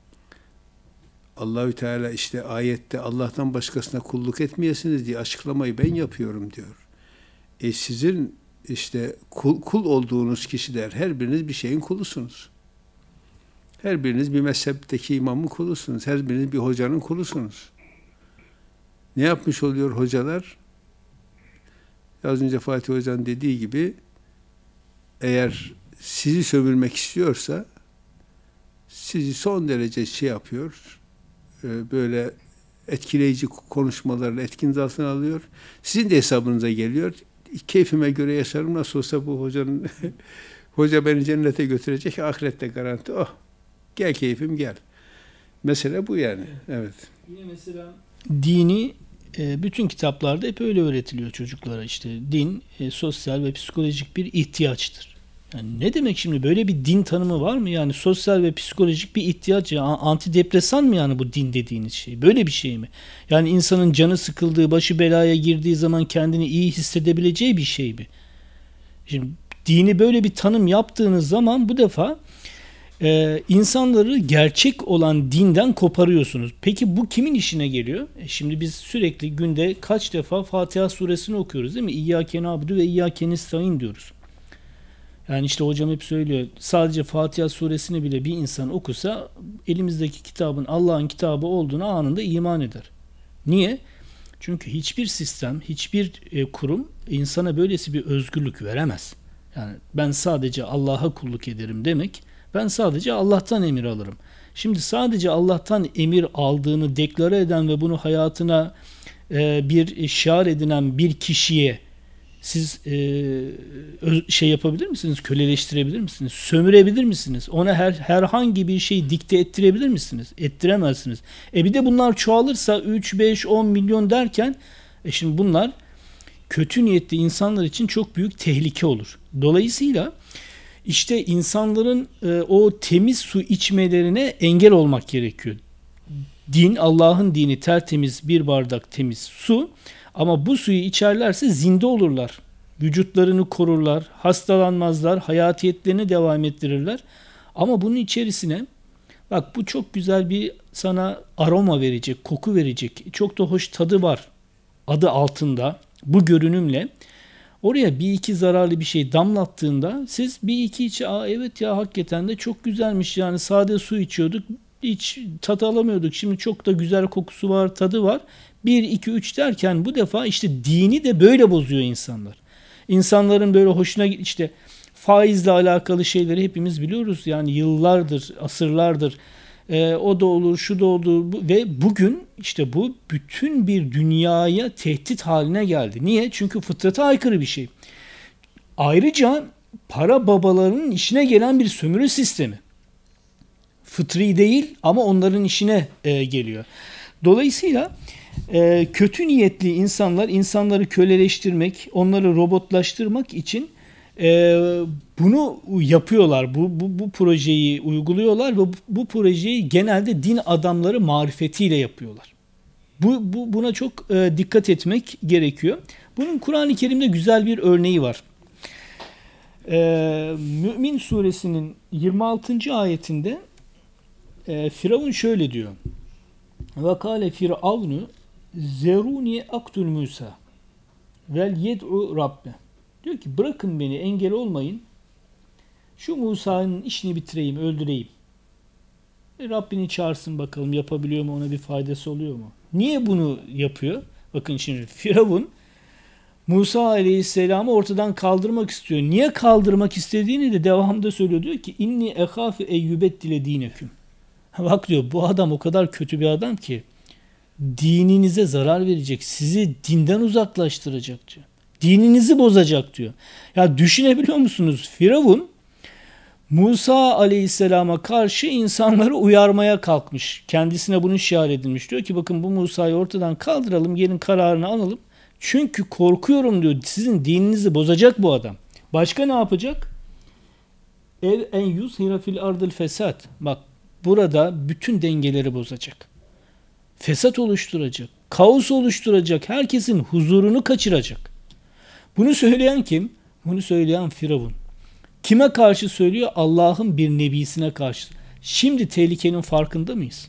Speaker 1: Allahü Teala işte ayette Allah'tan başkasına kulluk etmeyesiniz diye açıklamayı ben yapıyorum diyor. Sizin işte kul olduğunuz kişiler her biriniz bir şeyin kulusunuz. Her biriniz bir mezhepteki imamın kulusunuz. Her biriniz bir hocanın kulusunuz. Ne yapmış oluyor hocalar? Az önce Fatih Hoca'nın dediği gibi eğer sizi sömürmek istiyorsa sizi son derece şey yapıyor, böyle etkileyici konuşmalarla etkiniz altına alıyor. Sizin de hesabınıza geliyor. Keyfime göre yaşarım. Nasıl olsa bu hocanın hoca beni cennete götürecek. Ahirette garanti. Oh, gel keyfim gel. Mesele bu yani. Evet.
Speaker 2: Yine mesela dini bütün kitaplarda hep öyle öğretiliyor çocuklara işte. Din sosyal ve psikolojik bir ihtiyaçtır. Yani ne demek şimdi böyle bir din tanımı var mı? Yani sosyal ve psikolojik bir ihtiyaç ya antidepresan mı yani bu din dediğiniz şey? Böyle bir şey mi? Yani insanın canı sıkıldığı, başı belaya girdiği zaman kendini iyi hissedebileceği bir şey mi? Şimdi dini böyle bir tanım yaptığınız zaman bu defa insanları gerçek olan dinden koparıyorsunuz. Peki bu kimin işine geliyor? Şimdi biz sürekli günde kaç defa Fatiha suresini okuyoruz değil mi? İyyâke na'budu ve İyyâke nestaîn diyoruz. Yani işte hocam hep söylüyor. Sadece Fatiha suresini bile bir insan okusa elimizdeki kitabın Allah'ın kitabı olduğuna anında iman eder. Niye? Çünkü hiçbir sistem, hiçbir kurum insana böylesi bir özgürlük veremez. Yani ben sadece Allah'a kulluk ederim demek, ben sadece Allah'tan emir alırım. Şimdi sadece Allah'tan emir aldığını deklare eden ve bunu hayatına bir şiar edinen bir kişiye siz şey yapabilir misiniz? Köleleştirebilir misiniz? Sömürebilir misiniz? Ona herhangi bir şey dikte ettirebilir misiniz? Ettiremezsiniz. Bir de bunlar çoğalırsa 3, 5, 10 milyon derken şimdi bunlar kötü niyetli insanlar için çok büyük tehlike olur. Dolayısıyla İşte insanların o temiz su içmelerine engel olmak gerekiyor. Din, Allah'ın dini tertemiz bir bardak temiz su, ama bu suyu içerlerse zinde olurlar. Vücutlarını korurlar, hastalanmazlar, hayatiyetlerini devam ettirirler. Ama bunun içerisine, bak bu çok güzel bir sana aroma verecek, koku verecek, çok da hoş tadı var adı altında bu görünümle. Oraya bir iki zararlı bir şey damlattığında siz bir iki içi, evet ya hakikaten de çok güzelmiş, yani sade su içiyorduk, hiç tat alamıyorduk, şimdi çok da güzel kokusu var, tadı var. Bir, iki, üç derken bu defa işte dini de böyle bozuyor insanlar. İnsanların böyle hoşuna işte faizle alakalı şeyleri hepimiz biliyoruz. Yani yıllardır, asırlardır o da olur, şu da olur ve bugün işte bu bütün bir dünyaya tehdit haline geldi. Niye? Çünkü fıtrata aykırı bir şey. Ayrıca para babalarının işine gelen bir sömürü sistemi. Fıtri değil ama onların işine geliyor. Dolayısıyla kötü niyetli insanlar insanları köleleştirmek, onları robotlaştırmak için bunu yapıyorlar. Bu projeyi uyguluyorlar ve bu projeyi genelde din adamları marifetiyle yapıyorlar. Buna çok dikkat etmek gerekiyor. Bunun Kur'an-ı Kerim'de güzel bir örneği var. Mü'min suresinin 26. ayetinde Firavun şöyle diyor. Ve kâle firavnu zeruni aktul Musa vel yed'u rabbe. Diyor ki bırakın beni, engel olmayın. Şu Musa'nın işini bitireyim, öldüreyim. Rabbini çağırsın bakalım, yapabiliyor mu, ona bir faydası oluyor mu? Niye bunu yapıyor? Bakın şimdi Firavun Musa Aleyhisselam'ı ortadan kaldırmak istiyor. Niye kaldırmak istediğini de devamında söylüyor. Diyor ki inni ehâfi eyyübeddile dineküm. Bak diyor, bu adam o kadar kötü bir adam ki dininize zarar verecek, sizi dinden uzaklaştıracak diyor. Dininizi bozacak diyor. Ya düşünebiliyor musunuz? Firavun Musa Aleyhisselam'a karşı insanları uyarmaya kalkmış. Kendisine bunu şiar edilmiş. Diyor ki bakın bu Musa'yı ortadan kaldıralım, gelin kararını alalım. Çünkü korkuyorum diyor, sizin dininizi bozacak bu adam. Başka ne yapacak? En yuzhira fil ardil fesat. Bak burada bütün dengeleri bozacak. Fesat oluşturacak. Kaos oluşturacak. Herkesin huzurunu kaçıracak. Bunu söyleyen kim? Bunu söyleyen Firavun. Kime karşı söylüyor? Allah'ın bir nebisine karşı. Şimdi tehlikenin farkında mıyız?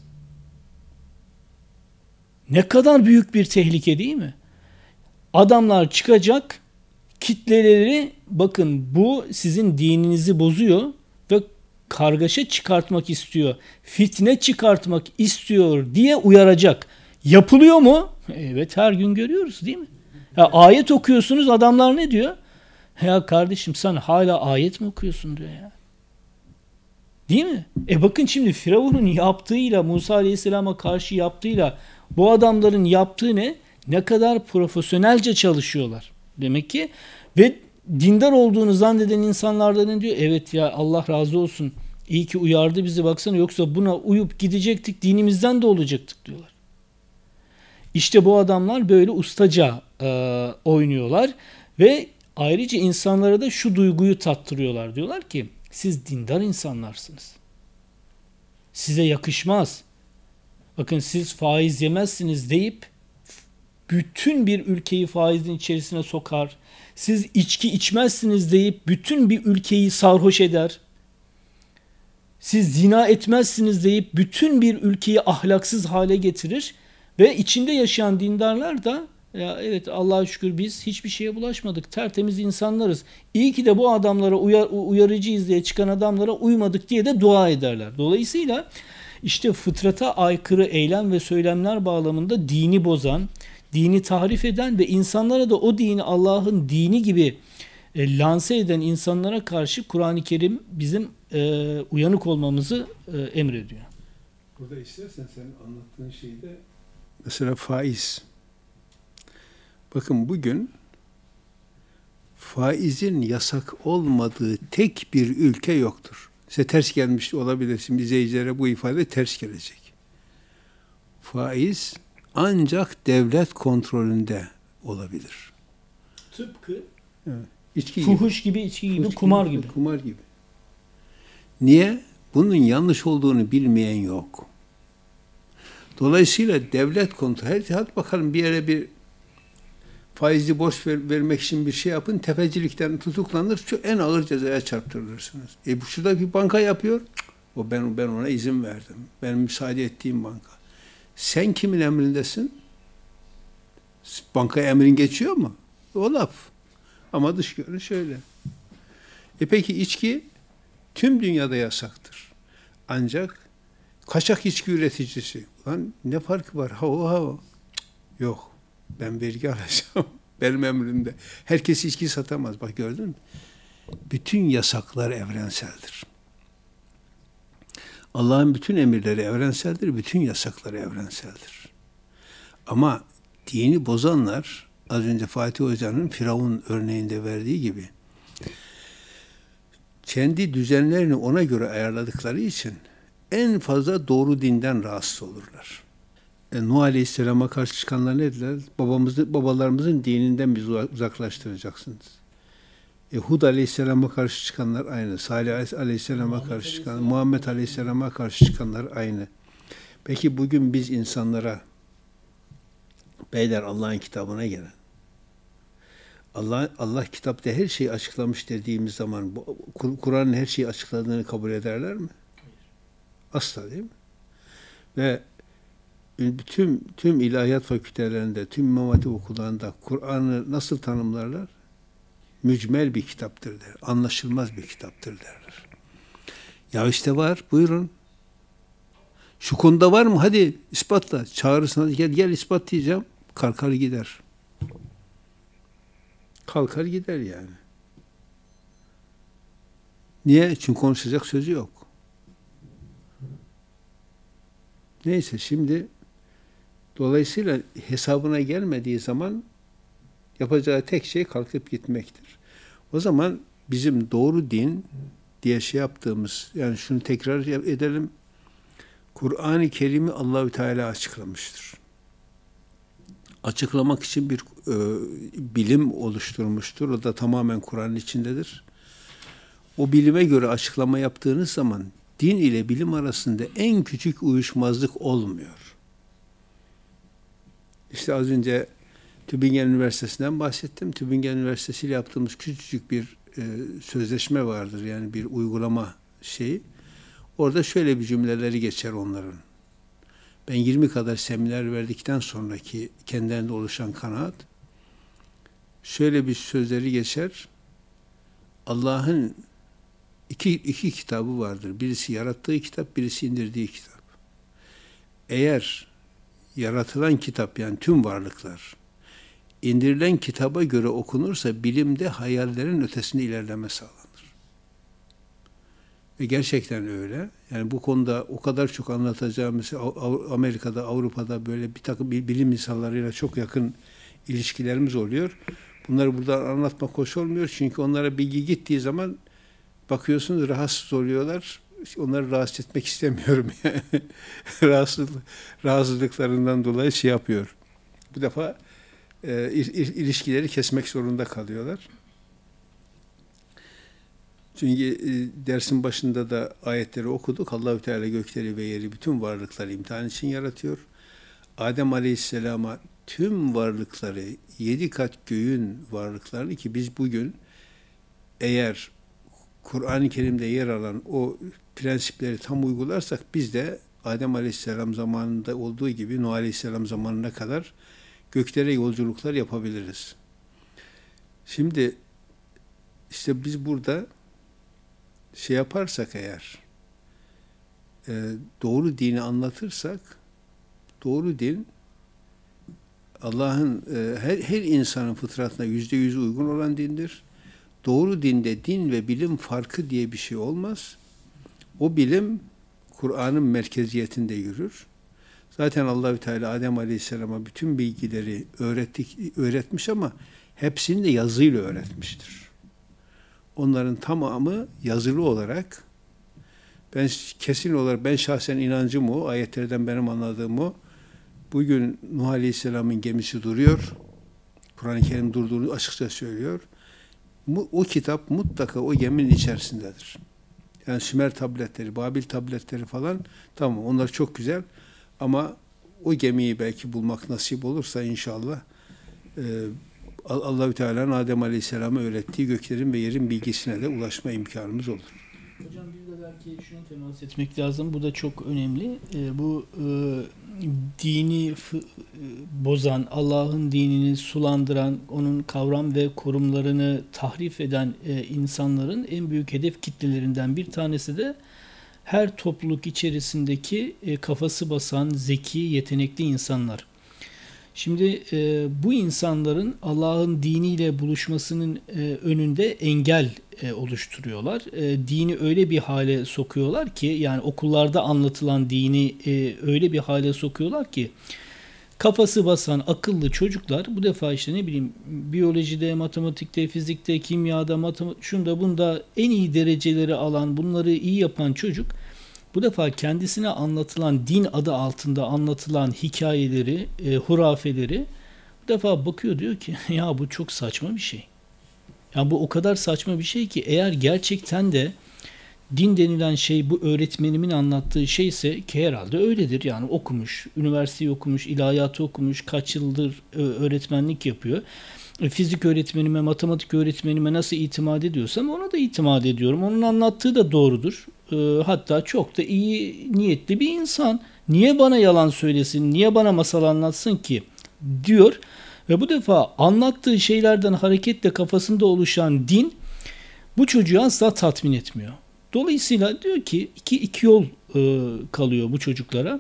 Speaker 2: Ne kadar büyük bir tehlike değil mi? Adamlar çıkacak, kitleleri bakın bu sizin dininizi bozuyor ve kargaşa çıkartmak istiyor, fitne çıkartmak istiyor diye uyaracak. Yapılıyor mu? Evet, her gün görüyoruz değil mi? Ya, ayet okuyorsunuz, adamlar ne diyor? Ya kardeşim sen hala ayet mi okuyorsun diyor ya. Değil mi? Bakın şimdi Firavun'un yaptığıyla, Musa Aleyhisselam'a karşı yaptığıyla bu adamların yaptığı ne? Ne kadar profesyonelce çalışıyorlar. Demek ki ve dindar olduğunu zanneden insanlardan ne diyor? Evet ya, Allah razı olsun. İyi ki uyardı bizi, baksana, yoksa buna uyup gidecektik, dinimizden de olacaktık diyorlar. İşte bu adamlar böyle ustaca oynuyorlar ve ayrıca insanlara da şu duyguyu tattırıyorlar. Diyorlar ki siz dindar insanlarsınız. Size yakışmaz. Bakın siz faiz yemezsiniz deyip bütün bir ülkeyi faizin içerisine sokar. Siz içki içmezsiniz deyip bütün bir ülkeyi sarhoş eder. Siz zina etmezsiniz deyip bütün bir ülkeyi ahlaksız hale getirir. Ve içinde yaşayan dindarlar da ya evet Allah'a şükür biz hiçbir şeye bulaşmadık. Tertemiz insanlarız. İyi ki de bu adamlara uyarıcıyız diye çıkan adamlara uymadık diye de dua ederler. Dolayısıyla işte fıtrata aykırı eylem ve söylemler bağlamında dini bozan, dini tahrif eden ve insanlara da o dini Allah'ın dini gibi lanse eden insanlara karşı Kur'an-ı Kerim bizim uyanık olmamızı emrediyor.
Speaker 1: Burada istersen sen anlattığın şeyde mesela faiz. Bakın bugün faizin yasak olmadığı tek bir ülke yoktur. Size ters gelmiş olabilir. Şimdi izleyicilere bu ifade ters gelecek. Faiz ancak devlet kontrolünde olabilir.
Speaker 2: Tıpkı
Speaker 1: evet. İçki
Speaker 2: fuhuş gibi, içki gibi, kumar gibi.
Speaker 1: Kumar gibi. Niye? Bunun yanlış olduğunu bilmeyen yok. Dolayısıyla devlet kontrolü, hadi bakalım bir yere bir faizli borç vermek için bir şey yapın, tefecilikten tutuklanır, şu en ağır cezaya çarptırılırsınız. Bu şurada bir banka yapıyor, o ben ona izin verdim. Benim müsaade ettiğim banka. Sen kimin emrindesin? Bankaya emrin geçiyor mu? O laf. Ama dış görünüş öyle. Peki içki tüm dünyada yasaktır. Ancak kaçak içki üreticisi. Ulan ne farkı var? Ha. Yok. Ben vergi alacağım. Benim emrimde. Herkes içki satamaz. Bak gördün mü? Bütün yasaklar evrenseldir. Allah'ın bütün emirleri evrenseldir. Bütün yasakları evrenseldir. Ama dini bozanlar, az önce Fatih Hoca'nın Firavun örneğinde verdiği gibi, kendi düzenlerini ona göre ayarladıkları için en fazla doğru dinden rahatsız olurlar. Nuh Aleyhisselam'a karşı çıkanlar ne dediler? Babalarımızın dininden bizi uzaklaştıracaksınız. Hud Aleyhisselam'a karşı çıkanlar aynı. Salih Aleyhisselam'a karşı çıkanlar, Muhammed Aleyhisselam'a karşı çıkanlar aynı. Peki bugün biz insanlara, beyler Allah'ın kitabına gelin. Allah kitapta her şeyi açıklamış dediğimiz zaman Kur'an'ın her şeyi açıkladığını kabul ederler mi? Asla, değil mi? Ve tüm ilahiyat fakültelerinde, tüm İmam Hatip okullarında Kur'an'ı nasıl tanımlarlar? Mücmel bir kitaptır der. Anlaşılmaz bir kitaptır derler. Ya işte var, buyurun. Şu konuda var mı? Hadi ispatla. Çağırırsın, hadi gel ispat diyeceğim. Kalkar gider. Kalkar gider yani. Niye? Çünkü konuşacak sözü yok. Neyse şimdi dolayısıyla hesabına gelmediği zaman yapacağı tek şey kalkıp gitmektir. O zaman bizim doğru din diye şey yaptığımız, yani şunu tekrar edelim. Kur'an-ı Kerim'i Allahü Teala açıklamıştır. Açıklamak için bir bilim oluşturmuştur. O da tamamen Kur'an'ın içindedir. O bilime göre açıklama yaptığınız zaman din ile bilim arasında en küçük uyuşmazlık olmuyor. İşte az önce Tübingen Üniversitesi'nden bahsettim. Tübingen Üniversitesi ile yaptığımız küçücük bir sözleşme vardır. Yani bir uygulama şeyi. Orada şöyle bir cümleleri geçer onların. Ben 20 kadar seminer verdikten sonraki kendilerinde oluşan kanaat, şöyle bir sözleri geçer. Allah'ın iki kitabı vardır. Birisi yarattığı kitap, birisi indirdiği kitap. Eğer yaratılan kitap, yani tüm varlıklar, indirilen kitaba göre okunursa bilimde hayallerin ötesinde ilerleme sağlanır. Ve gerçekten öyle. Yani bu konuda o kadar çok anlatacağım. Mesela Amerika'da, Avrupa'da böyle bir takım bilim insanlarıyla çok yakın ilişkilerimiz oluyor. Bunları burada anlatmak hoş olmuyor. Çünkü onlara bilgi gittiği zaman bakıyorsunuz rahatsız oluyorlar. Onları rahatsız etmek istemiyorum. Rahatsızlıklarından dolayı şey yapıyor. Bu defa ilişkileri kesmek zorunda kalıyorlar. Çünkü dersin başında da ayetleri okuduk. Allahü Teala gökleri ve yeri, bütün varlıkları imtihan için yaratıyor. Adem Aleyhisselam'a tüm varlıkları, 7 kat göğün varlıklarını, ki biz bugün eğer Kur'an-ı Kerim'de yer alan o prensipleri tam uygularsak biz de Adem Aleyhisselam zamanında olduğu gibi Nuh Aleyhisselam zamanına kadar göklere yolculuklar yapabiliriz. Şimdi işte biz burada şey yaparsak eğer, doğru dini anlatırsak, doğru din Allah'ın her insanın fıtratına %100 uygun olan dindir. Doğru dinde din ve bilim farkı diye bir şey olmaz. O bilim Kur'an'ın merkeziyetinde yürür. Zaten Allahü Teala Adem Aleyhisselam'a bütün bilgileri öğretmiş ama hepsini de yazıyla öğretmiştir. Onların tamamı yazılı olarak, ben şahsen inancım o, ayetlerden benim anladığım o. Bugün Nuh Aleyhisselam'ın gemisi duruyor. Kur'an-ı Kerim durduğunu açıkça söylüyor. O kitap mutlaka o geminin içerisindedir. Yani Sümer tabletleri, Babil tabletleri falan, tamam, onlar çok güzel ama o gemiyi belki bulmak nasip olursa inşallah e, Allahü Teala'nın Adem Aleyhisselam'a öğrettiği göklerin ve yerin bilgisine de ulaşma imkanımız olur.
Speaker 2: Hocam bir de belki şunu temas etmek lazım. Bu da çok önemli. Bu dini bozan, Allah'ın dinini sulandıran, onun kavram ve kurumlarını tahrif eden insanların en büyük hedef kitlelerinden bir tanesi de her topluluk içerisindeki kafası basan, zeki, yetenekli insanlar. Şimdi bu insanların Allah'ın diniyle buluşmasının önünde engel oluşturuyorlar. Dini öyle bir hale sokuyorlar ki, yani okullarda anlatılan dini öyle bir hale sokuyorlar ki kafası basan akıllı çocuklar bu defa işte ne bileyim biyolojide, matematikte, fizikte, kimyada, şunda bunda en iyi dereceleri alan, bunları iyi yapan çocuk bu defa kendisine anlatılan, din adı altında anlatılan hikayeleri, hurafeleri bu defa bakıyor, diyor ki ya bu çok saçma bir şey. Ya bu o kadar saçma bir şey ki, eğer gerçekten de din denilen şey bu öğretmenimin anlattığı şeyse, ki herhalde öyledir. Yani okumuş, üniversiteyi okumuş, ilahiyatı okumuş, kaç yıldır öğretmenlik yapıyor. Fizik öğretmenime, matematik öğretmenime nasıl itimat ediyorsam ona da itimat ediyorum. Onun anlattığı da doğrudur. Hatta çok da iyi niyetli bir insan. Niye bana yalan söylesin, niye bana masal anlatsın ki diyor. Ve bu defa anlattığı şeylerden hareketle kafasında oluşan din bu çocuğu asla tatmin etmiyor. Dolayısıyla diyor ki iki yol kalıyor bu çocuklara.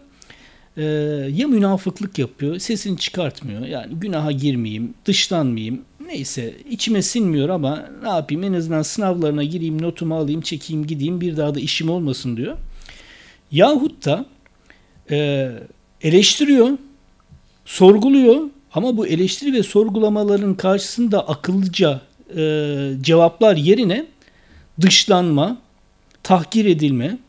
Speaker 2: Ya münafıklık yapıyor, sesini çıkartmıyor. Yani günaha girmeyeyim, dışlanmayayım. Neyse içime sinmiyor ama ne yapayım, en azından sınavlarına gireyim, notumu alayım, çekeyim gideyim, bir daha da işim olmasın diyor. Yahut da eleştiriyor, sorguluyor ama bu eleştiri ve sorgulamaların karşısında akıllıca cevaplar yerine dışlanma, tahkir edilme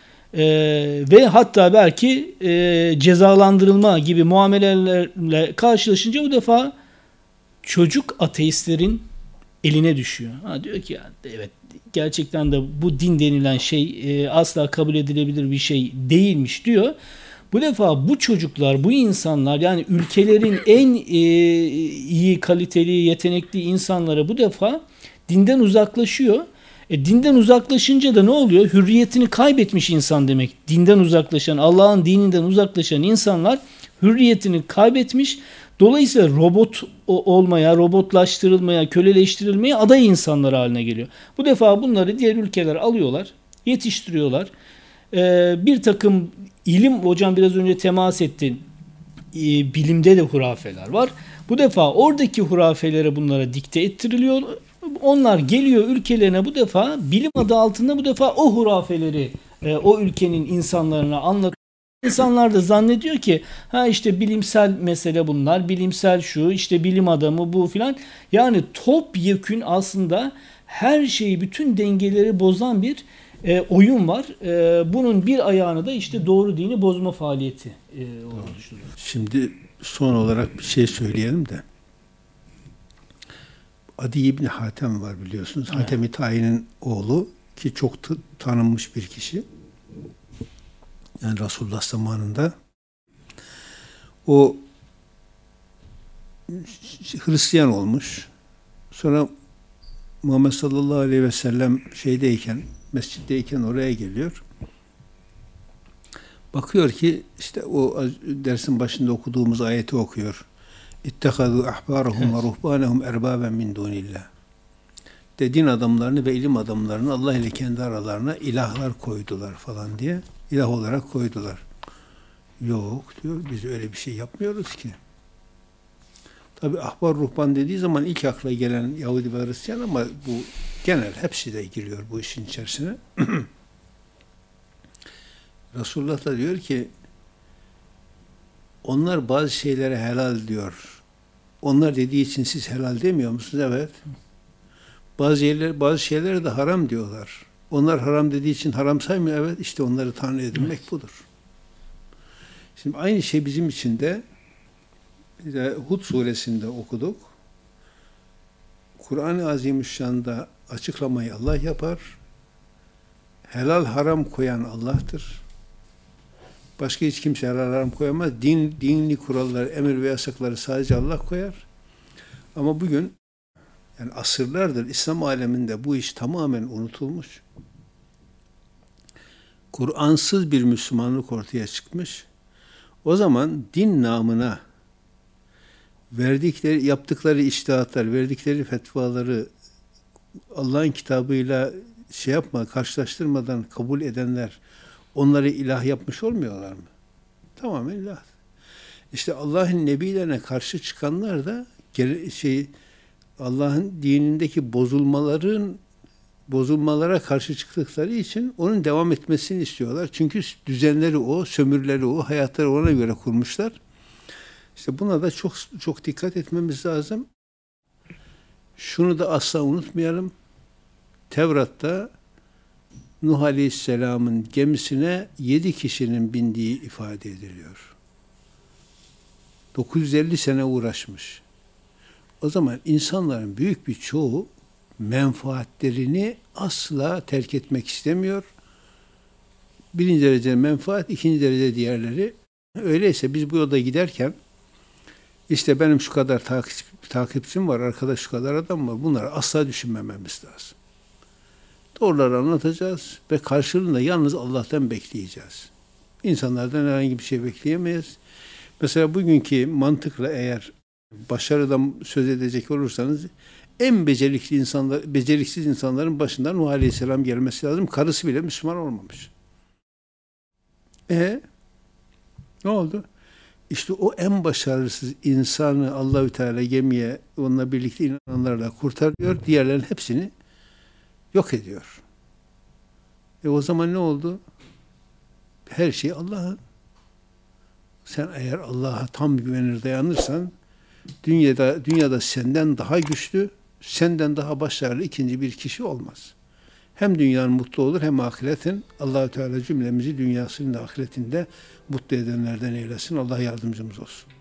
Speaker 2: ve hatta belki cezalandırılma gibi muamelelerle karşılaşınca bu defa çocuk ateistlerin eline düşüyor. Diyor ki ya, evet gerçekten de bu din denilen şey asla kabul edilebilir bir şey değilmiş diyor. Bu defa bu çocuklar, bu insanlar, yani ülkelerin en iyi, kaliteli, yetenekli insanları bu defa dinden uzaklaşıyor. Dinden uzaklaşınca da ne oluyor? Hürriyetini kaybetmiş insan demek. Dinden uzaklaşan, Allah'ın dininden uzaklaşan insanlar hürriyetini kaybetmiş. Dolayısıyla robot olmaya, robotlaştırılmaya, köleleştirilmeye aday insanlar haline geliyor. Bu defa bunları diğer ülkeler alıyorlar, yetiştiriyorlar. Bir takım ilim, hocam biraz önce temas ettin, bilimde de hurafeler var. Bu defa oradaki hurafelere bunlara dikte ettiriliyor. Onlar geliyor ülkelerine, bu defa bilim adı altında bu defa o hurafeleri o ülkenin insanlarına anlatıyor. İnsanlar da zannediyor ki ha işte bilimsel mesele bunlar, bilimsel şu, işte bilim adamı bu filan. Yani topyekün aslında her şeyi, bütün dengeleri bozan bir oyun var. Bunun bir ayağını da işte doğru dini bozma faaliyeti oluşturuyor.
Speaker 1: Şimdi son olarak bir şey söyleyelim de. Adi İbni Hatem var biliyorsunuz. Evet. Hatem-i Tayin'in oğlu ki çok tanınmış bir kişi. Yani Resulullah zamanında. O Hristiyan olmuş. Sonra Muhammed sallallahu aleyhi ve sellem mescitteyken oraya geliyor. Bakıyor ki işte o dersin başında okuduğumuz ayeti okuyor. İttehazû ahbârahum ve ruhbânehum erbâben min dûnillah. Din adamlarını ve ilim adamlarını Allah ile kendi aralarına ilahlar koydular falan diye. İlah olarak koydular. Yok diyor, biz öyle bir şey yapmıyoruz ki. Tabi ahbar ruhban dediği zaman ilk akla gelen Yahudi ve Hristiyan, ama bu genel, hepsi de giriyor bu işin içerisine. Resulullah da diyor ki onlar bazı şeylere helal diyor. Onlar dediği için siz helal demiyor musunuz? Evet. Bazı şeylere de haram diyorlar. Onlar haram dediği için haram saymıyor. Evet. İşte onları tanrı edinmek budur. Şimdi aynı şey bizim için de Hud suresinde okuduk. Kur'an-ı Azimüşşan'da açıklamayı Allah yapar. helal haram koyan Allah'tır. Başka hiç kimse helal haram koyamaz. Dinli kuralları, emir ve yasakları sadece Allah koyar. Ama bugün, yani asırlardır İslam aleminde bu iş tamamen unutulmuş. Kur'ansız bir Müslümanlık ortaya çıkmış. O zaman din namına yaptıkları içtihatlar, verdikleri fetvaları Allah'ın kitabıyla karşılaştırmadan kabul edenler onları ilah yapmış olmuyorlar mı? Tamamen ilah. İşte Allah'ın nebilerine karşı çıkanlar da Allah'ın dinindeki bozulmalara karşı çıktıkları için onun devam etmesini istiyorlar. Çünkü düzenleri o, sömürüleri o, hayatları ona göre kurmuşlar. İşte buna da çok çok dikkat etmemiz lazım. Şunu da asla unutmayalım. Tevrat'ta Nuh Aleyhisselam'ın gemisine 7 kişinin bindiği ifade ediliyor. 950 sene uğraşmış. O zaman insanların büyük bir çoğu menfaatlerini asla terk etmek istemiyor. Birinci derece menfaat, ikinci derece diğerleri. Öyleyse biz bu yolda giderken işte benim şu kadar takipçim var, arkadaş şu kadar adam var. Bunları asla düşünmememiz lazım. Doğruları anlatacağız ve karşılığında yalnız Allah'tan bekleyeceğiz. İnsanlardan herhangi bir şey bekleyemeyiz. Mesela bugünkü mantıkla eğer başarıdan söz edecek olursanız en beceriksiz insanların başından Nuh Aleyhisselam gelmesi lazım. Karısı bile Müslüman olmamış. Ne oldu? İşte o en başarısız insanı Allahü Teala gemiye onunla birlikte inananlarla kurtarıyor. Diğerlerin hepsini yok ediyor. O zaman ne oldu? Her şey Allah'ın. Sen eğer Allah'a tam güvenir dayanırsan dünyada senden daha güçlü, senden daha başarılı ikinci bir kişi olmaz. Hem dünyanın mutlu olur hem ahiretin. Allah-u Teala cümlemizi dünyasının da ahiretinde mutlu edenlerden eylesin. Allah yardımcımız olsun.